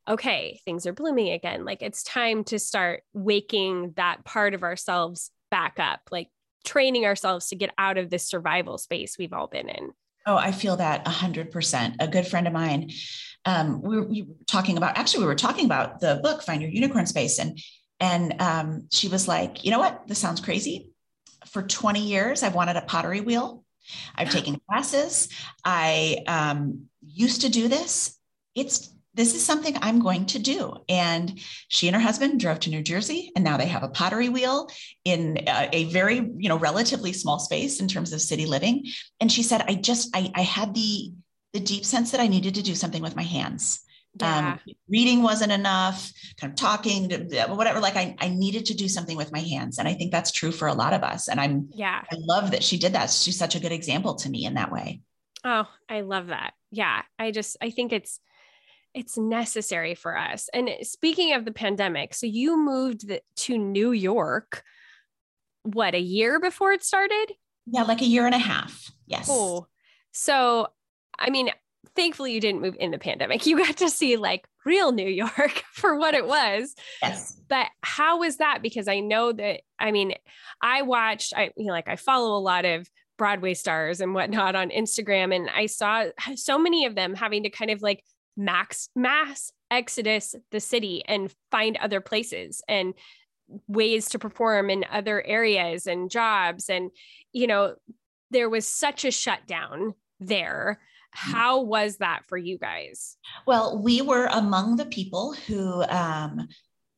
okay, things are blooming again. Like it's time to start waking that part of ourselves back up, like training ourselves to get out of this survival space we've all been in. Oh, I feel that a hundred percent. A good friend of mine, um, we, were, we were talking about, actually, we were talking about the book, Find Your Unicorn Space. And, and um, she was like, you know what? This sounds crazy. For twenty years, I've wanted a pottery wheel. I've taken classes. I um, used to do this. It's This is something I'm going to do. And she and her husband drove to New Jersey, and now they have a pottery wheel in a, a very, you know, relatively small space in terms of city living. And she said, I just, I, I had the, the deep sense that I needed to do something with my hands. Yeah. Um, reading wasn't enough, kind of talking, whatever, like I, I needed to do something with my hands. And I think that's true for a lot of us. And I'm, yeah, I love that she did that. She's such a good example to me in that way. Oh, I love that. Yeah. I just, I think it's, it's necessary for us. And speaking of the pandemic, so you moved the, to New York, what, a year before it started? Yeah. Like a year and a half. Yes. Oh, so, I mean, thankfully you didn't move in the pandemic. You got to see like real New York for what it was. Yes. But how was that? Because I know that, I mean, I watched, I, you know, like I follow a lot of Broadway stars and whatnot on Instagram. And I saw so many of them having to kind of like max mass exodus the city and find other places and ways to perform in other areas and jobs. And, you know, there was such a shutdown there. How was that for you guys? Well, we were among the people who um,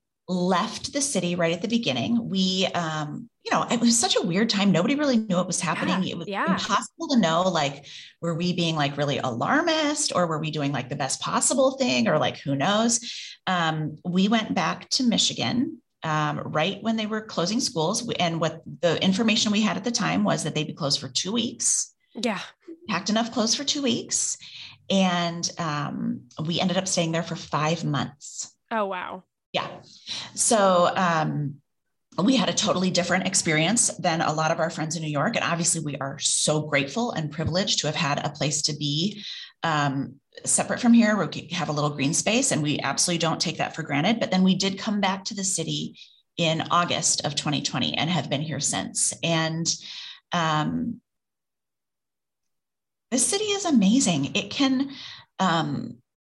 left the city right at the beginning. We, um, you know, it was such a weird time. Nobody really knew what was happening. Yeah, it was yeah. impossible to know, like, were we being like really alarmist, or were we doing like the best possible thing, or like, who knows? Um, we went back to Michigan um, right when they were closing schools. And what the information we had at the time was that they'd be closed for two weeks. Yeah. Packed enough clothes for two weeks. And um, we ended up staying there for five months. Oh, wow. Yeah. So um, we had a totally different experience than a lot of our friends in New York. And obviously we are so grateful and privileged to have had a place to be um, separate from here, where we have a little green space, and we absolutely don't take that for granted. But then we did come back to the city in August of twenty twenty and have been here since. And um, this city is amazing. It can um,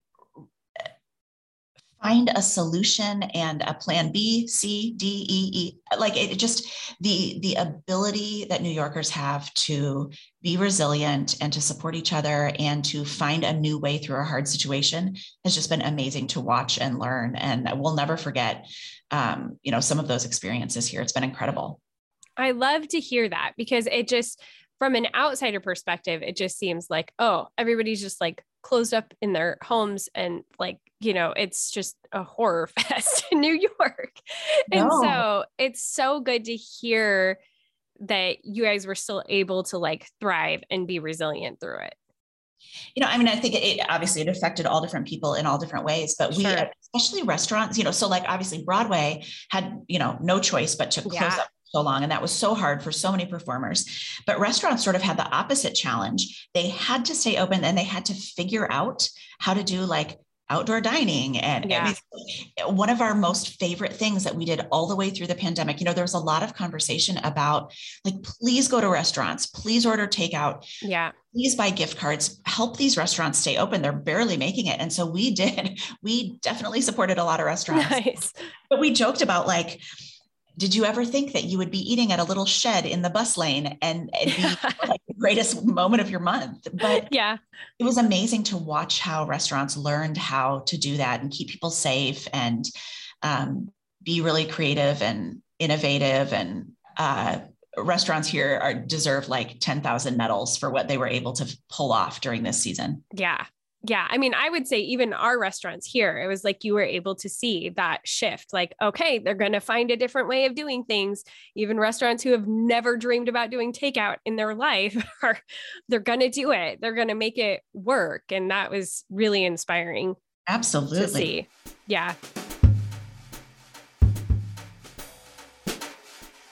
find a solution and a plan B, C, D, E, E. Like it just, the, the ability that New Yorkers have to be resilient and to support each other and to find a new way through a hard situation has just been amazing to watch and learn. And we'll never forget, um, you know, some of those experiences here. It's been incredible. I love to hear that, because it just, from an outsider perspective, it just seems like, oh, everybody's just like closed up in their homes, and like, you know, it's just a horror fest in New York. And No. so it's so good to hear that you guys were still able to like thrive and be resilient through it. You know, I mean, I think it, it obviously it affected all different people in all different ways, but we, Sure. especially restaurants, you know, so like obviously Broadway had, you know, no choice but to close Yeah. up so long. And that was so hard for so many performers, but restaurants sort of had the opposite challenge. They had to stay open, and they had to figure out how to do like outdoor dining. And Yeah. I mean, one of our most favorite things that we did all the way through the pandemic, you know, there was a lot of conversation about like, please go to restaurants, please order takeout. Yeah. Please buy gift cards, help these restaurants stay open. They're barely making it. And so we did, we definitely supported a lot of restaurants, Nice. but we joked about like, did you ever think that you would be eating at a little shed in the bus lane and it'd be like the greatest moment of your month? But yeah, it was amazing to watch how restaurants learned how to do that and keep people safe and um, be really creative and innovative. And uh, restaurants here are deserve like ten thousand medals for what they were able to pull off during this season. Yeah. Yeah. I mean, I would say even our restaurants here, it was like you were able to see that shift. Like, okay, they're going to find a different way of doing things. Even restaurants who have never dreamed about doing takeout in their life are, they're going to do it. They're going to make it work. And that was really inspiring. Absolutely. To see. Yeah.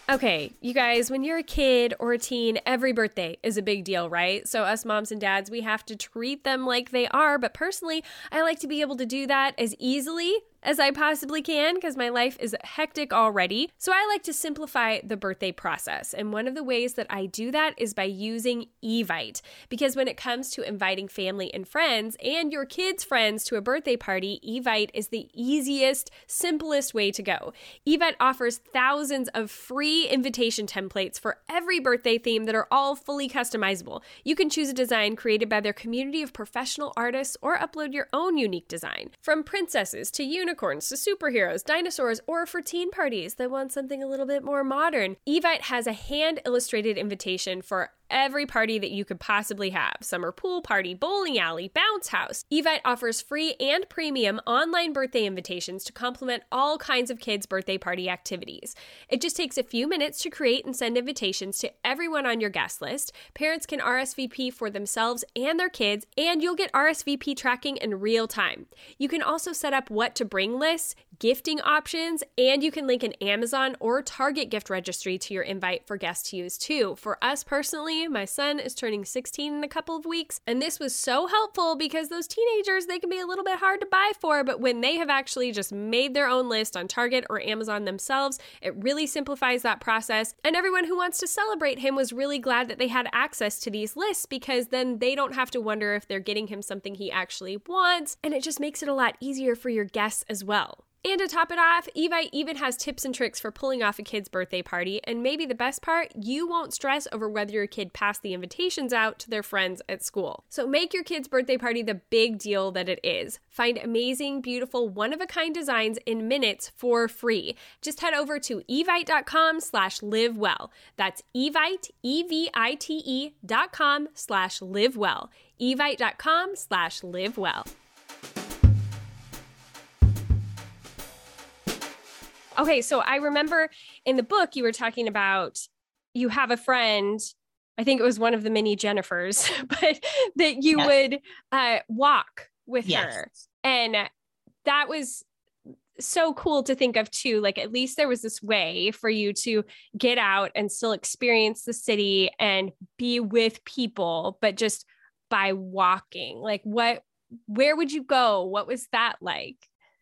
Okay, you guys, when you're a kid or a teen, every birthday is a big deal, right? So us moms and dads, we have to treat them like they are. But personally, I like to be able to do that as easily as I possibly can because my life is hectic already. So I like to simplify the birthday process. And one of the ways that I do that is by using Evite. Because when it comes to inviting family and friends and your kids' friends to a birthday party, Evite is the easiest, simplest way to go. Evite offers thousands of free invitation templates for every birthday theme that are all fully customizable. You can choose a design created by their community of professional artists or upload your own unique design. From princesses to unicorns, unicorns to superheroes, dinosaurs, or for teen parties that want something a little bit more modern. Evite has a hand-illustrated invitation for every party that you could possibly have. Summer pool party, bowling alley, bounce house. Evite offers free and premium online birthday invitations to complement all kinds of kids' birthday party activities. It just takes a few minutes to create and send invitations to everyone on your guest list. Parents can R S V P for themselves and their kids, and you'll get R S V P tracking in real time. You can also set up what to bring lists, gifting options, and you can link an Amazon or Target gift registry to your invite for guests to use too. For us personally, my son is turning sixteen in a couple of weeks, and this was so helpful because those teenagers, they can be a little bit hard to buy for, but when they have actually just made their own list on Target or Amazon themselves, it really simplifies that process. And everyone who wants to celebrate him was really glad that they had access to these lists because then they don't have to wonder if they're getting him something he actually wants, and it just makes it a lot easier for your guests as well. And to top it off, Evite even has tips and tricks for pulling off a kid's birthday party. And maybe the best part, you won't stress over whether your kid passed the invitations out to their friends at school. So make your kid's birthday party the big deal that it is. Find amazing, beautiful, one-of-a-kind designs in minutes for free. Just head over to evite.com slash live well. That's Evite, E V I T E dot com slash live well. Evite.com slash live well. Okay, so I remember in the book you were talking about you have a friend, I think it was one of the mini Jennifers, but that you yes. would uh, walk with yes. her. And that was so cool to think of too. Like at least there was this way for you to get out and still experience the city and be with people, but just by walking. Like what, where would you go? What was that like?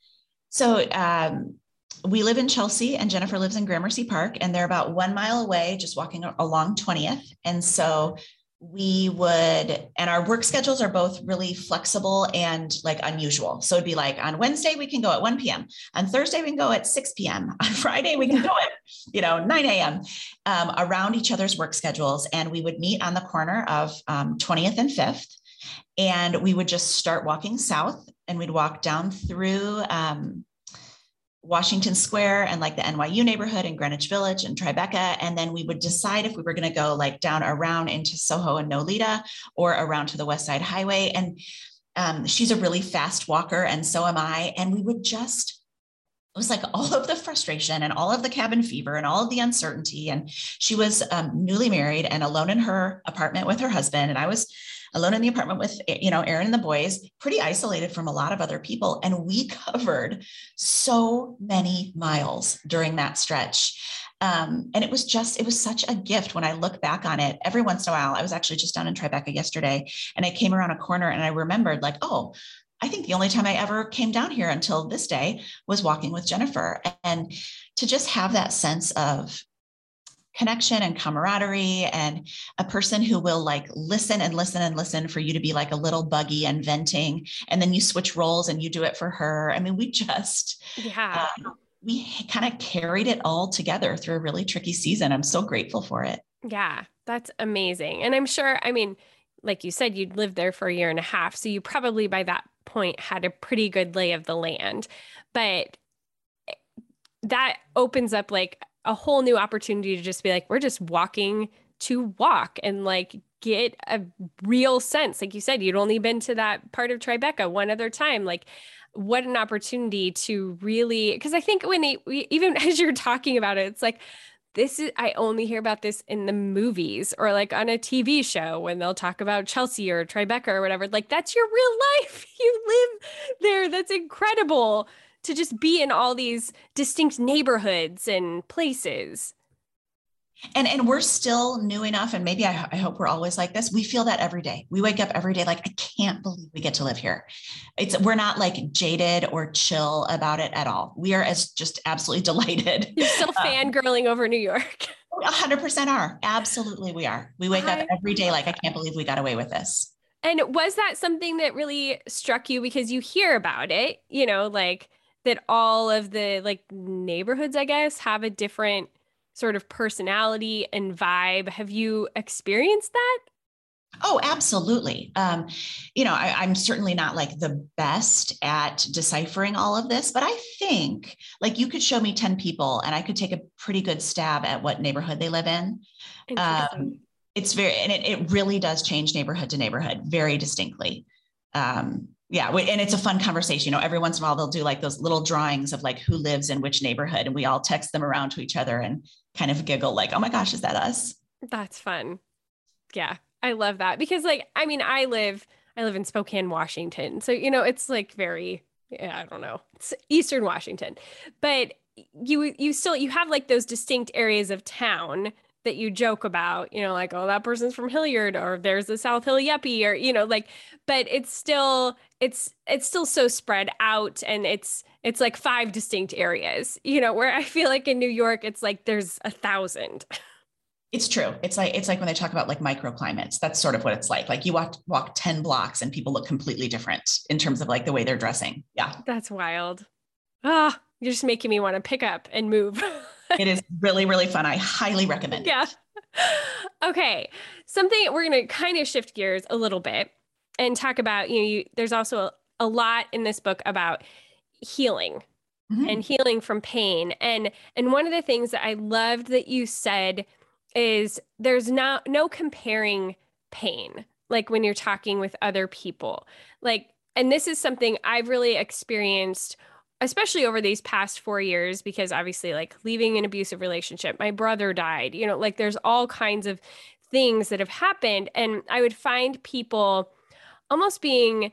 So, um, we live in Chelsea and Jennifer lives in Gramercy Park, and they're about one mile away, just walking along twentieth. And so we would, and our work schedules are both really flexible and like unusual. So it'd be like on Wednesday, we can go at one p.m. On Thursday, we can go at six p.m. On Friday, we can go at, you know, nine a.m. Um, around each other's work schedules. And we would meet on the corner of um, twentieth and fifth. And we would just start walking south, and we'd walk down through, um, Washington Square and like the N Y U neighborhood and Greenwich Village and Tribeca. And then we would decide if we were going to go like down around into Soho and Nolita or around to the West Side Highway. And um, she's a really fast walker, and so am I. And we would just, it was like all of the frustration and all of the cabin fever and all of the uncertainty. And she was um, newly married and alone in her apartment with her husband. And I was alone in the apartment with, you know, Aaron and the boys, pretty isolated from a lot of other people. And we covered so many miles during that stretch. Um, and it was just, it was such a gift when I look back on it. Every once in a while, I was actually just down in Tribeca yesterday, and I came around a corner and I remembered like, oh, I think the only time I ever came down here until this day was walking with Jennifer. And to just have that sense of connection and camaraderie, and a person who will like listen and listen and listen for you to be like a little buggy and venting, and then you switch roles and you do it for her. I mean, we just, yeah, um, we kind of carried it all together through a really tricky season. I'm so grateful for it. Yeah, that's amazing. And I'm sure, I mean, like you said, you'd lived there for a year and a half. So you probably by that point had a pretty good lay of the land, but that opens up like a whole new opportunity to just be like, we're just walking to walk and like get a real sense. Like you said, you'd only been to that part of Tribeca one other time. Like what an opportunity to really, because I think when they, even as you're talking about it, it's like, this is, I only hear about this in the movies or like on a T V show when they'll talk about Chelsea or Tribeca or whatever. Like that's your real life. You live there. That's incredible to just be in all these distinct neighborhoods and places. And and we're still new enough, and maybe I, I hope we're always like this. We feel that every day. We wake up every day like, I can't believe we get to live here. It's we're not like jaded or chill about it at all. We are as just absolutely delighted. You're still Um, fangirling over New York. one hundred percent are. Absolutely, we are. We wake I up every day like, I that. can't believe we got away with this. And was that something that really struck you because you hear about it, you know, like that all of the like neighborhoods, I guess, have a different sort of personality and vibe. Have you experienced that? Oh, absolutely. Um, you know, I, I'm certainly not like the best at deciphering all of this, but I think like you could show me ten people and I could take a pretty good stab at what neighborhood they live in. Interesting. Um, it's very, and it, it really does change neighborhood to neighborhood very distinctly. Um, yeah. And it's a fun conversation. You know, every once in a while they'll do like those little drawings of like who lives in which neighborhood. And we all text them around to each other and kind of giggle like, oh my gosh, is that us? That's fun. Yeah. I love that because like, I mean, I live, I live in Spokane, Washington. So, you know, it's like very, yeah, I don't know, it's Eastern Washington, but you, you still, you have like those distinct areas of town that you joke about, you know, like, oh, that person's from Hilliard or there's the South Hill Yuppie or, you know, like, but it's still, it's, it's still so spread out and it's, it's like five distinct areas, you know, where I feel like in New York, it's like there's a thousand. It's true. It's like, it's like when they talk about like microclimates, that's sort of what it's like. Like you walk, walk ten blocks and people look completely different in terms of like the way they're dressing. Yeah. That's wild. Ah, you're just making me want to pick up and move. It is really, really fun. I highly recommend it. Yeah. Okay. Something we're going to kind of shift gears a little bit and talk about, you know, you, there's also a, a lot in this book about healing Mm-hmm. and healing from pain. And, and one of the things that I loved that you said is there's not, no comparing pain, like when you're talking with other people, like, and this is something I've really experienced, especially over these past four years, because obviously like leaving an abusive relationship, my brother died, you know, like there's all kinds of things that have happened. And I would find people almost being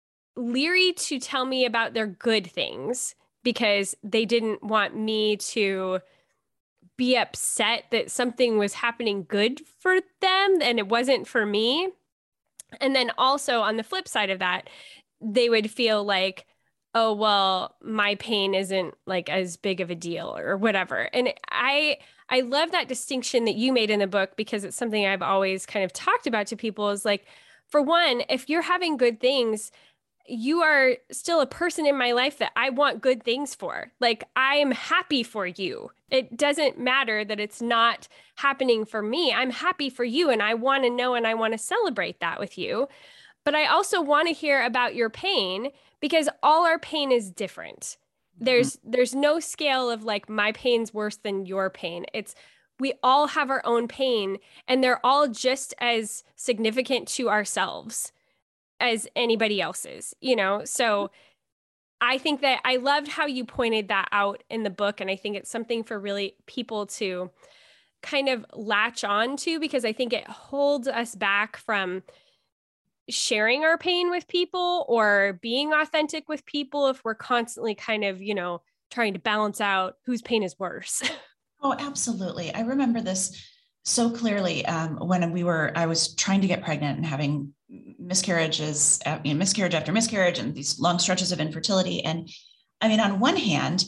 leery to tell me about their good things because they didn't want me to be upset that something was happening good for them and it wasn't for me. And then also on the flip side of that, they would feel like, oh, well, my pain isn't like as big of a deal or whatever. And I, I love that distinction that you made in the book because it's something I've always kind of talked about to people is like, for one, if you're having good things, you are still a person in my life that I want good things for. Like, I am happy for you. It doesn't matter that it's not happening for me. I'm happy for you. And I want to know and I want to celebrate that with you. But I also want to hear about your pain because all our pain is different. There's, mm-hmm. there's no scale of like, my pain's worse than your pain. It's, we all have our own pain and they're all just as significant to ourselves as anybody else's, you know? So I think that I loved how you pointed that out in the book. And I think it's something for really people to kind of latch on to, because I think it holds us back from sharing our pain with people or being authentic with people if we're constantly kind of, you know, trying to balance out whose pain is worse. Oh, absolutely. I remember this so clearly um, when we were, I was trying to get pregnant and having miscarriages, uh, you know, miscarriage after miscarriage and these long stretches of infertility. And I mean, on one hand,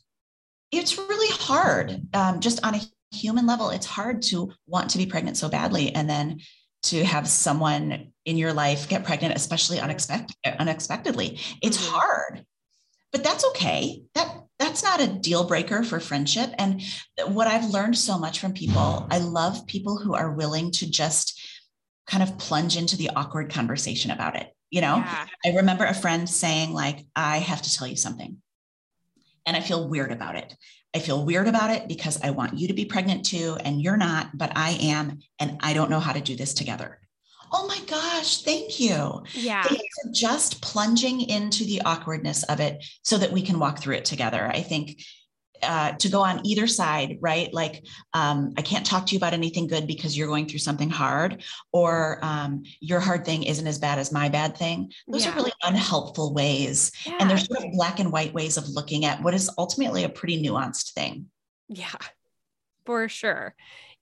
it's really hard, um, just on a human level, it's hard to want to be pregnant so badly. And then to have someone in your life get pregnant, especially unexpected, unexpectedly, it's mm-hmm. hard, but that's okay. That that's not a deal breaker for friendship. And what I've learned so much from people, I love people who are willing to just kind of plunge into the awkward conversation about it. You know, yeah. I remember a friend saying like, I have to tell you something. And I feel weird about it. I feel weird about it because I want you to be pregnant too. And you're not, but I am. And I don't know how to do this together. Oh my gosh, thank you. Yeah. Thank you for just plunging into the awkwardness of it so that we can walk through it together. I think uh, to go on either side, right? Like, um, I can't talk to you about anything good because you're going through something hard, or um, your hard thing isn't as bad as my bad thing. Those yeah. are really unhelpful ways. Yeah. And there's sort of black and white ways of looking at what is ultimately a pretty nuanced thing. Yeah, for sure.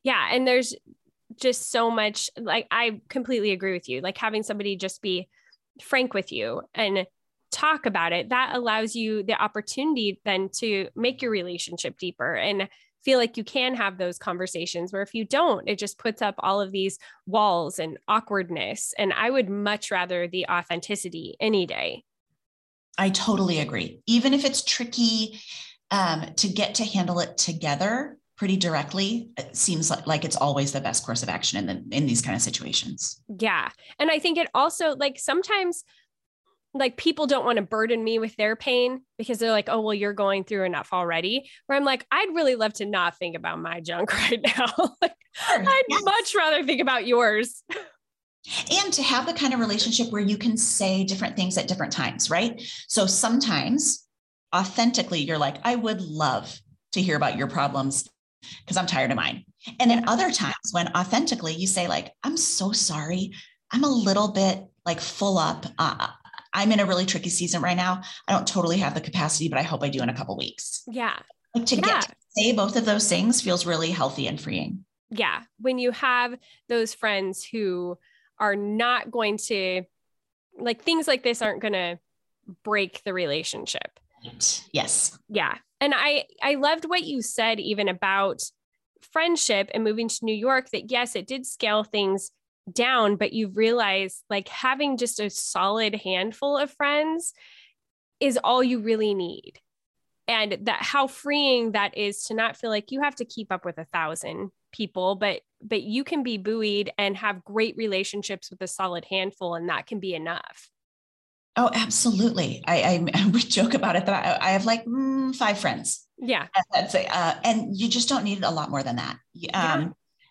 Yeah. And there's just so much, like, I completely agree with you. Like having somebody just be frank with you and talk about it, that allows you the opportunity then to make your relationship deeper and feel like you can have those conversations, where if you don't, it just puts up all of these walls and awkwardness. And I would much rather the authenticity any day. I totally agree. Even if it's tricky um, to get to handle it together pretty directly, it seems like, like it's always the best course of action in the, in these kind of situations. Yeah. And I think it also, like, sometimes like people don't want to burden me with their pain because they're like, oh, well, you're going through enough already. Where I'm like, I'd really love to not think about my junk right now. Like, sure. I'd yes. much rather think about yours. And to have the kind of relationship where you can say different things at different times, right? So sometimes authentically, you're like, I would love to hear about your problems because I'm tired of mine. And then other times when authentically you say like, I'm so sorry. I'm a little bit like full up. Uh, I'm in a really tricky season right now. I don't totally have the capacity, but I hope I do in a couple of weeks. Yeah. Like to yeah. get to say both of those things feels really healthy and freeing. Yeah. When you have those friends who are not going to, like, things like this aren't going to break the relationship. Yes. Yeah. And I, I loved what you said even about friendship and moving to New York, that yes, it did scale things down, but you realize like having just a solid handful of friends is all you really need. And that how freeing that is to not feel like you have to keep up with a thousand people, but, but you can be buoyed and have great relationships with a solid handful. And that can be enough. Oh, absolutely. I, I we joke about it that I, I have like mm, five friends. Yeah. That's uh, and you just don't need a lot more than that. Um, yeah.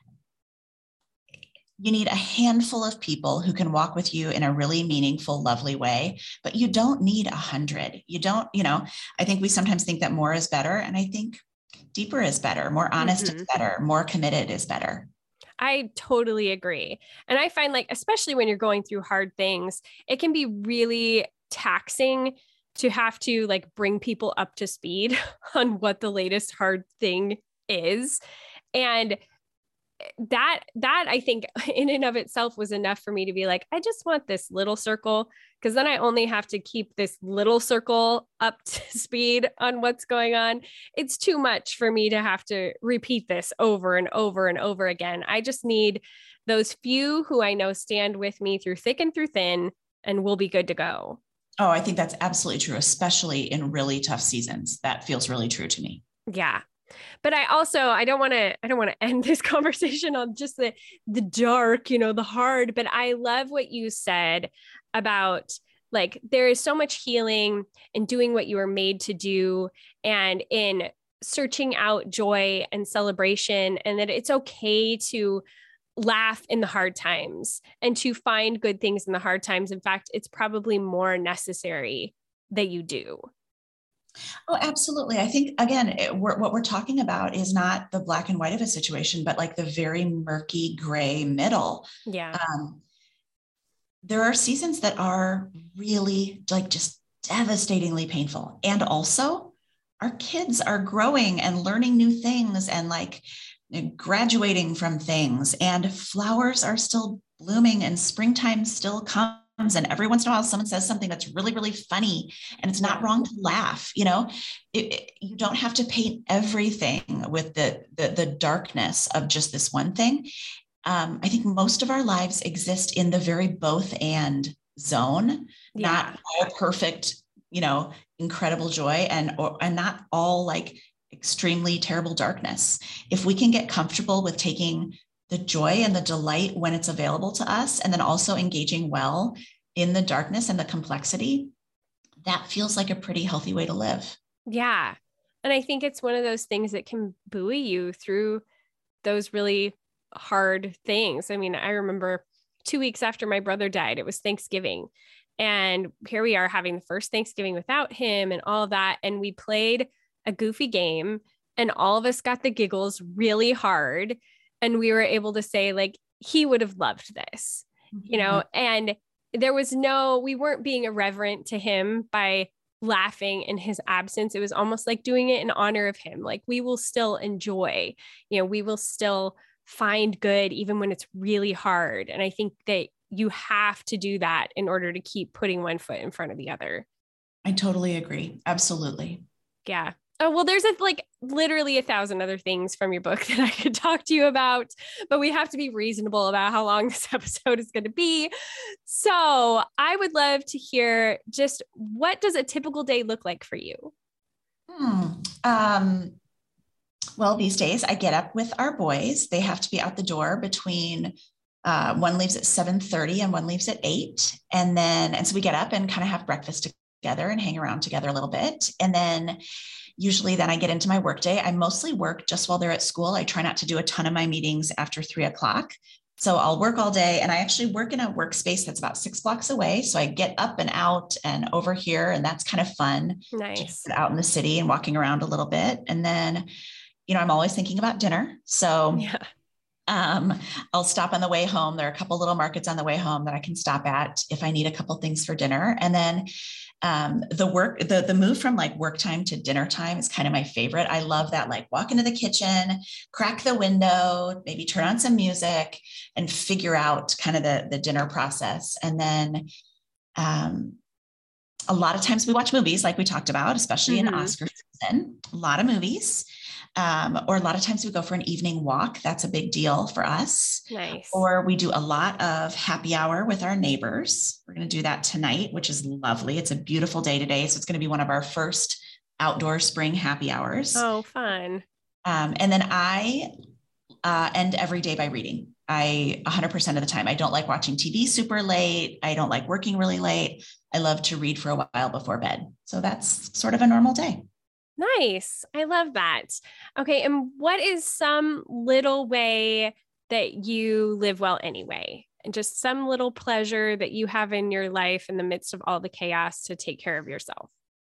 You need a handful of people who can walk with you in a really meaningful, lovely way, but you don't need a hundred. You don't, you know, I think we sometimes think that more is better. And I think deeper is better, more honest mm-hmm. is better, more committed is better. I totally agree. And I find like, especially when you're going through hard things, it can be really taxing to have to like bring people up to speed on what the latest hard thing is. And that, that I think in and of itself was enough for me to be like, I just want this little circle, because then I only have to keep this little circle up to speed on what's going on. It's too much for me to have to repeat this over and over and over again. I just need those few who I know stand with me through thick and through thin, and we'll be good to go. Oh, I think that's absolutely true, especially in really tough seasons. That feels really true to me. Yeah. But I also, I don't want to, I don't want to end this conversation on just the, the dark, you know, the hard, but I love what you said about like, there is so much healing in doing what you were made to do, and in searching out joy and celebration, and that it's okay to laugh in the hard times and to find good things in the hard times. In fact, it's probably more necessary that you do. Oh, absolutely. I think, again, it, we're, what we're talking about is not the black and white of a situation, but like the very murky gray middle. Yeah. Um, there are seasons that are really like just devastatingly painful. And also our kids are growing and learning new things and like graduating from things, and flowers are still blooming and springtime still comes. And every once in a while, someone says something that's really, really funny, and it's not wrong to laugh. You know, it, it, you don't have to paint everything with the, the, the darkness of just this one thing. Um, I think most of our lives exist in the very both and zone, yeah. Not all perfect, you know, incredible joy, and, or, and not all like extremely terrible darkness. If we can get comfortable with taking the joy and the delight when it's available to us, and then also engaging well in the darkness and the complexity, that feels like a pretty healthy way to live. Yeah. And I think it's one of those things that can buoy you through those really hard things. I mean, I remember two weeks after my brother died, it was Thanksgiving, and here we are having the first Thanksgiving without him and all of that. And we played a goofy game, and all of us got the giggles really hard. And we were able to say, like, he would have loved this, mm-hmm. you know, and there was no, we weren't being irreverent to him by laughing in his absence. It was almost like doing it in honor of him. Like, we will still enjoy, you know, we will still find good even when it's really hard. And I think that you have to do that in order to keep putting one foot in front of the other. I totally agree. Absolutely. Yeah. Oh, well, there's a, like literally a thousand other things from your book that I could talk to you about, but we have to be reasonable about how long this episode is going to be. So I would love to hear just what does a typical day look like for you? Hmm. Um, well, these days I get up with our boys. They have to be out the door between uh, one leaves at seven thirty and one leaves at eight. And then, and so we get up and kind of have breakfast together and hang around together a little bit. And then usually then I get into my workday. I mostly work just while they're at school. I try not to do a ton of my meetings after three o'clock. So I'll work all day, and I actually work in a workspace that's about six blocks away. So I get up and out and over here, and that's kind of fun. Nice. Out in the city and walking around a little bit. And then, you know, I'm always thinking about dinner. So yeah. um, I'll stop on the way home. There are a couple little markets on the way home that I can stop at if I need a couple things for dinner. And then um, the work, the, the move from like work time to dinner time is kind of my favorite. I love that, like walk into the kitchen, crack the window, maybe turn on some music and figure out kind of the, the dinner process. And then um, a lot of times we watch movies like we talked about, especially mm-hmm. in Oscar season, a lot of movies. Um, or a lot of times we go for an evening walk. That's a big deal for us. Nice. Or we do a lot of happy hour with our neighbors. We're going to do that tonight, which is lovely. It's a beautiful day today. So it's going to be one of our first outdoor spring happy hours. Oh, fun. Um, and then I uh, end every day by reading. I one hundred percent of the time. I don't like watching T V super late. I don't like working really late. I love to read for a while before bed. So that's sort of a normal day. Nice. I love that. Okay. And what is some little way that you live well anyway? And just some little pleasure that you have in your life in the midst of all the chaos to take care of yourself?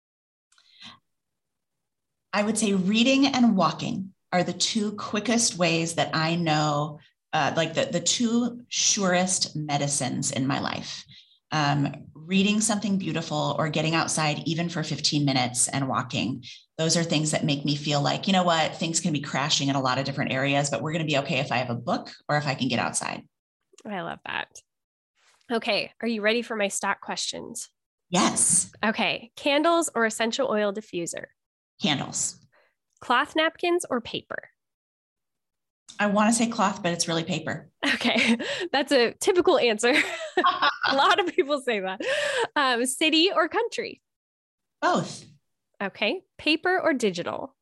I would say reading and walking are the two quickest ways that I know, uh, like the, the two surest medicines in my life. Um, reading something beautiful or getting outside even for fifteen minutes and walking. Those are things that make me feel like, you know what, things can be crashing in a lot of different areas, but we're going to be okay if I have a book or if I can get outside. I love that. Okay. Are you ready for my stock questions? Yes. Okay. Candles or essential oil diffuser? Candles. Cloth napkins or paper? I want to say cloth, but it's really paper. Okay. That's a typical answer. A lot of people say that. Um, city or country? Both. Okay. Paper or digital?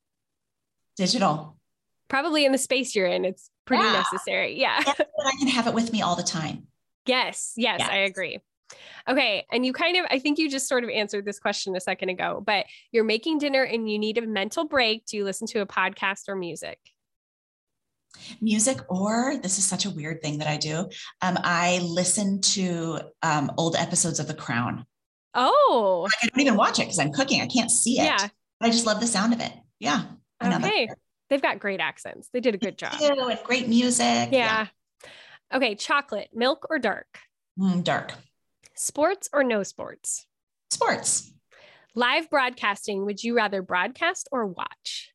Digital. Probably in the space you're in. It's pretty yeah. necessary. Yeah. And I can have it with me all the time. Yes. Yes, yes. I agree. Okay. And you kind of, I think you just sort of answered this question a second ago, but you're making dinner and you need a mental break. Do you listen to a podcast or music? Music, or this is such a weird thing that I do. Um, I listen to um, old episodes of The Crown. Oh, like I don't even watch it because I'm cooking. I can't see it. Yeah. I just love the sound of it. Yeah. Okay. They've got great accents. They did a good job. And great music. Yeah. yeah. Okay. Chocolate, milk or dark? Mm, dark. Sports or no sports? Sports. Live broadcasting. Would you rather broadcast or watch?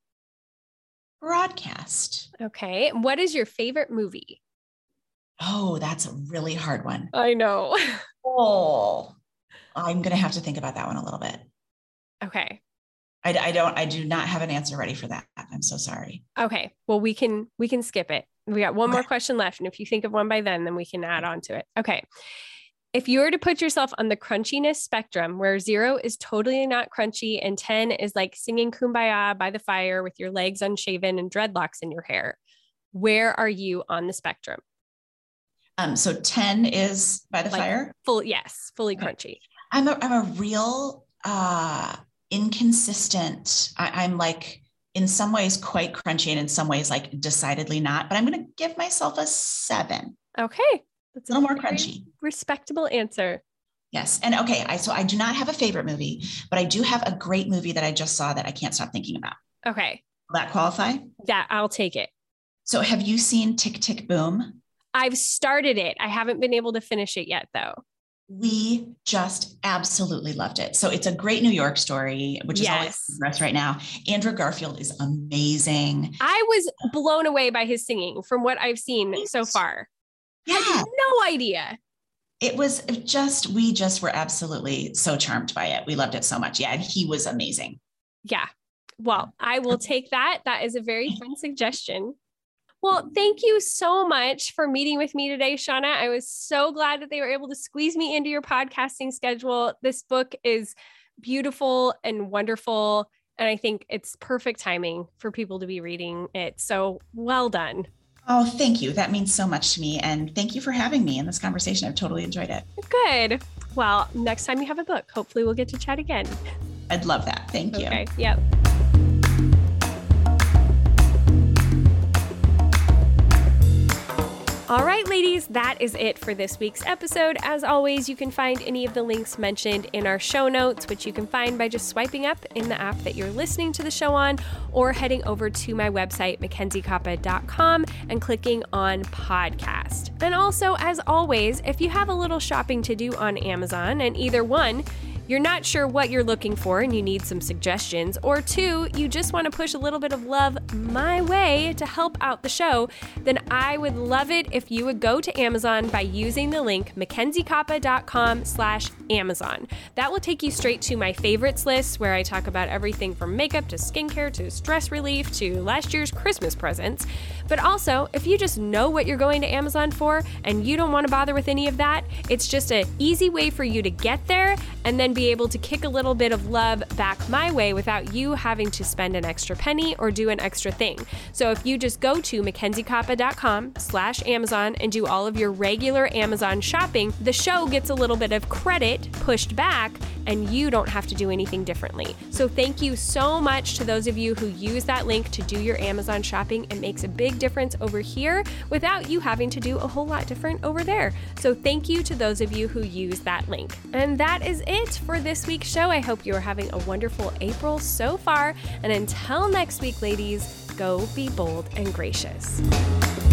Broadcast. Okay. What is your favorite movie? Oh, that's a really hard one. I know. Oh, I'm going to have to think about that one a little bit. Okay. I, I don't, I do not have an answer ready for that. I'm so sorry. Okay. Well, we can, we can skip it. We got one okay. more question left. And if you think of one by then, then we can add on to it. Okay. If you were to put yourself on the crunchiness spectrum where zero is totally not crunchy and ten is like singing Kumbaya by the fire with your legs unshaven and dreadlocks in your hair, where are you on the spectrum? Um, so ten is by the like fire? Full, yes, fully okay. crunchy. I'm a, I'm a real uh, inconsistent. I, I'm like in some ways quite crunchy and in some ways like decidedly not, but I'm going to give myself a seven. Okay. That's a little more crunchy. Respectable answer. Yes. And okay, I so I do not have a favorite movie, but I do have a great movie that I just saw that I can't stop thinking about. Okay. Will that qualify? Yeah, I'll take it. So have you seen Tick, Tick, Boom? I've started it. I haven't been able to finish it yet, though. We just absolutely loved it. So it's a great New York story, which is Yes. always for us right now. Andrew Garfield is amazing. I was blown away by his singing from what I've seen so far. Yeah. I had no idea. It was just, we just were absolutely so charmed by it. We loved it so much. Yeah. And he was amazing. Yeah. Well, I will take that. That is a very fun suggestion. Well, thank you so much for meeting with me today, Shauna. I was so glad that they were able to squeeze me into your podcasting schedule. This book is beautiful and wonderful, and I think it's perfect timing for people to be reading it. So well done. Oh, thank you. That means so much to me. And thank you for having me in this conversation. I've totally enjoyed it. Good. Well, next time you have a book, hopefully we'll get to chat again. I'd love that. Thank you. Okay. Yep. All right, ladies, that is it for this week's episode. As always, you can find any of the links mentioned in our show notes, which you can find by just swiping up in the app that you're listening to the show on, or heading over to my website, mackenzie koppa dot com, and clicking on podcast. And also, as always, if you have a little shopping to do on Amazon, and either one, you're not sure what you're looking for and you need some suggestions, or two, you just want to push a little bit of love my way to help out the show, then I would love it if you would go to Amazon by using the link mackenzie koppa dot com slash Amazon. That will take you straight to my favorites list where I talk about everything from makeup to skincare to stress relief to last year's Christmas presents. But also, if you just know what you're going to Amazon for and you don't want to bother with any of that, it's just an easy way for you to get there and then be able to kick a little bit of love back my way without you having to spend an extra penny or do an extra thing. So if you just go to mackenzie koppa dot com slash Amazon and do all of your regular Amazon shopping, the show gets a little bit of credit pushed back and you don't have to do anything differently. So thank you so much to those of you who use that link to do your Amazon shopping. It makes a big difference over here without you having to do a whole lot different over there. So thank you to those of you who use that link. And that is it for this week's show. I hope you are having a wonderful April so far. And until next week, ladies, go be bold and gracious.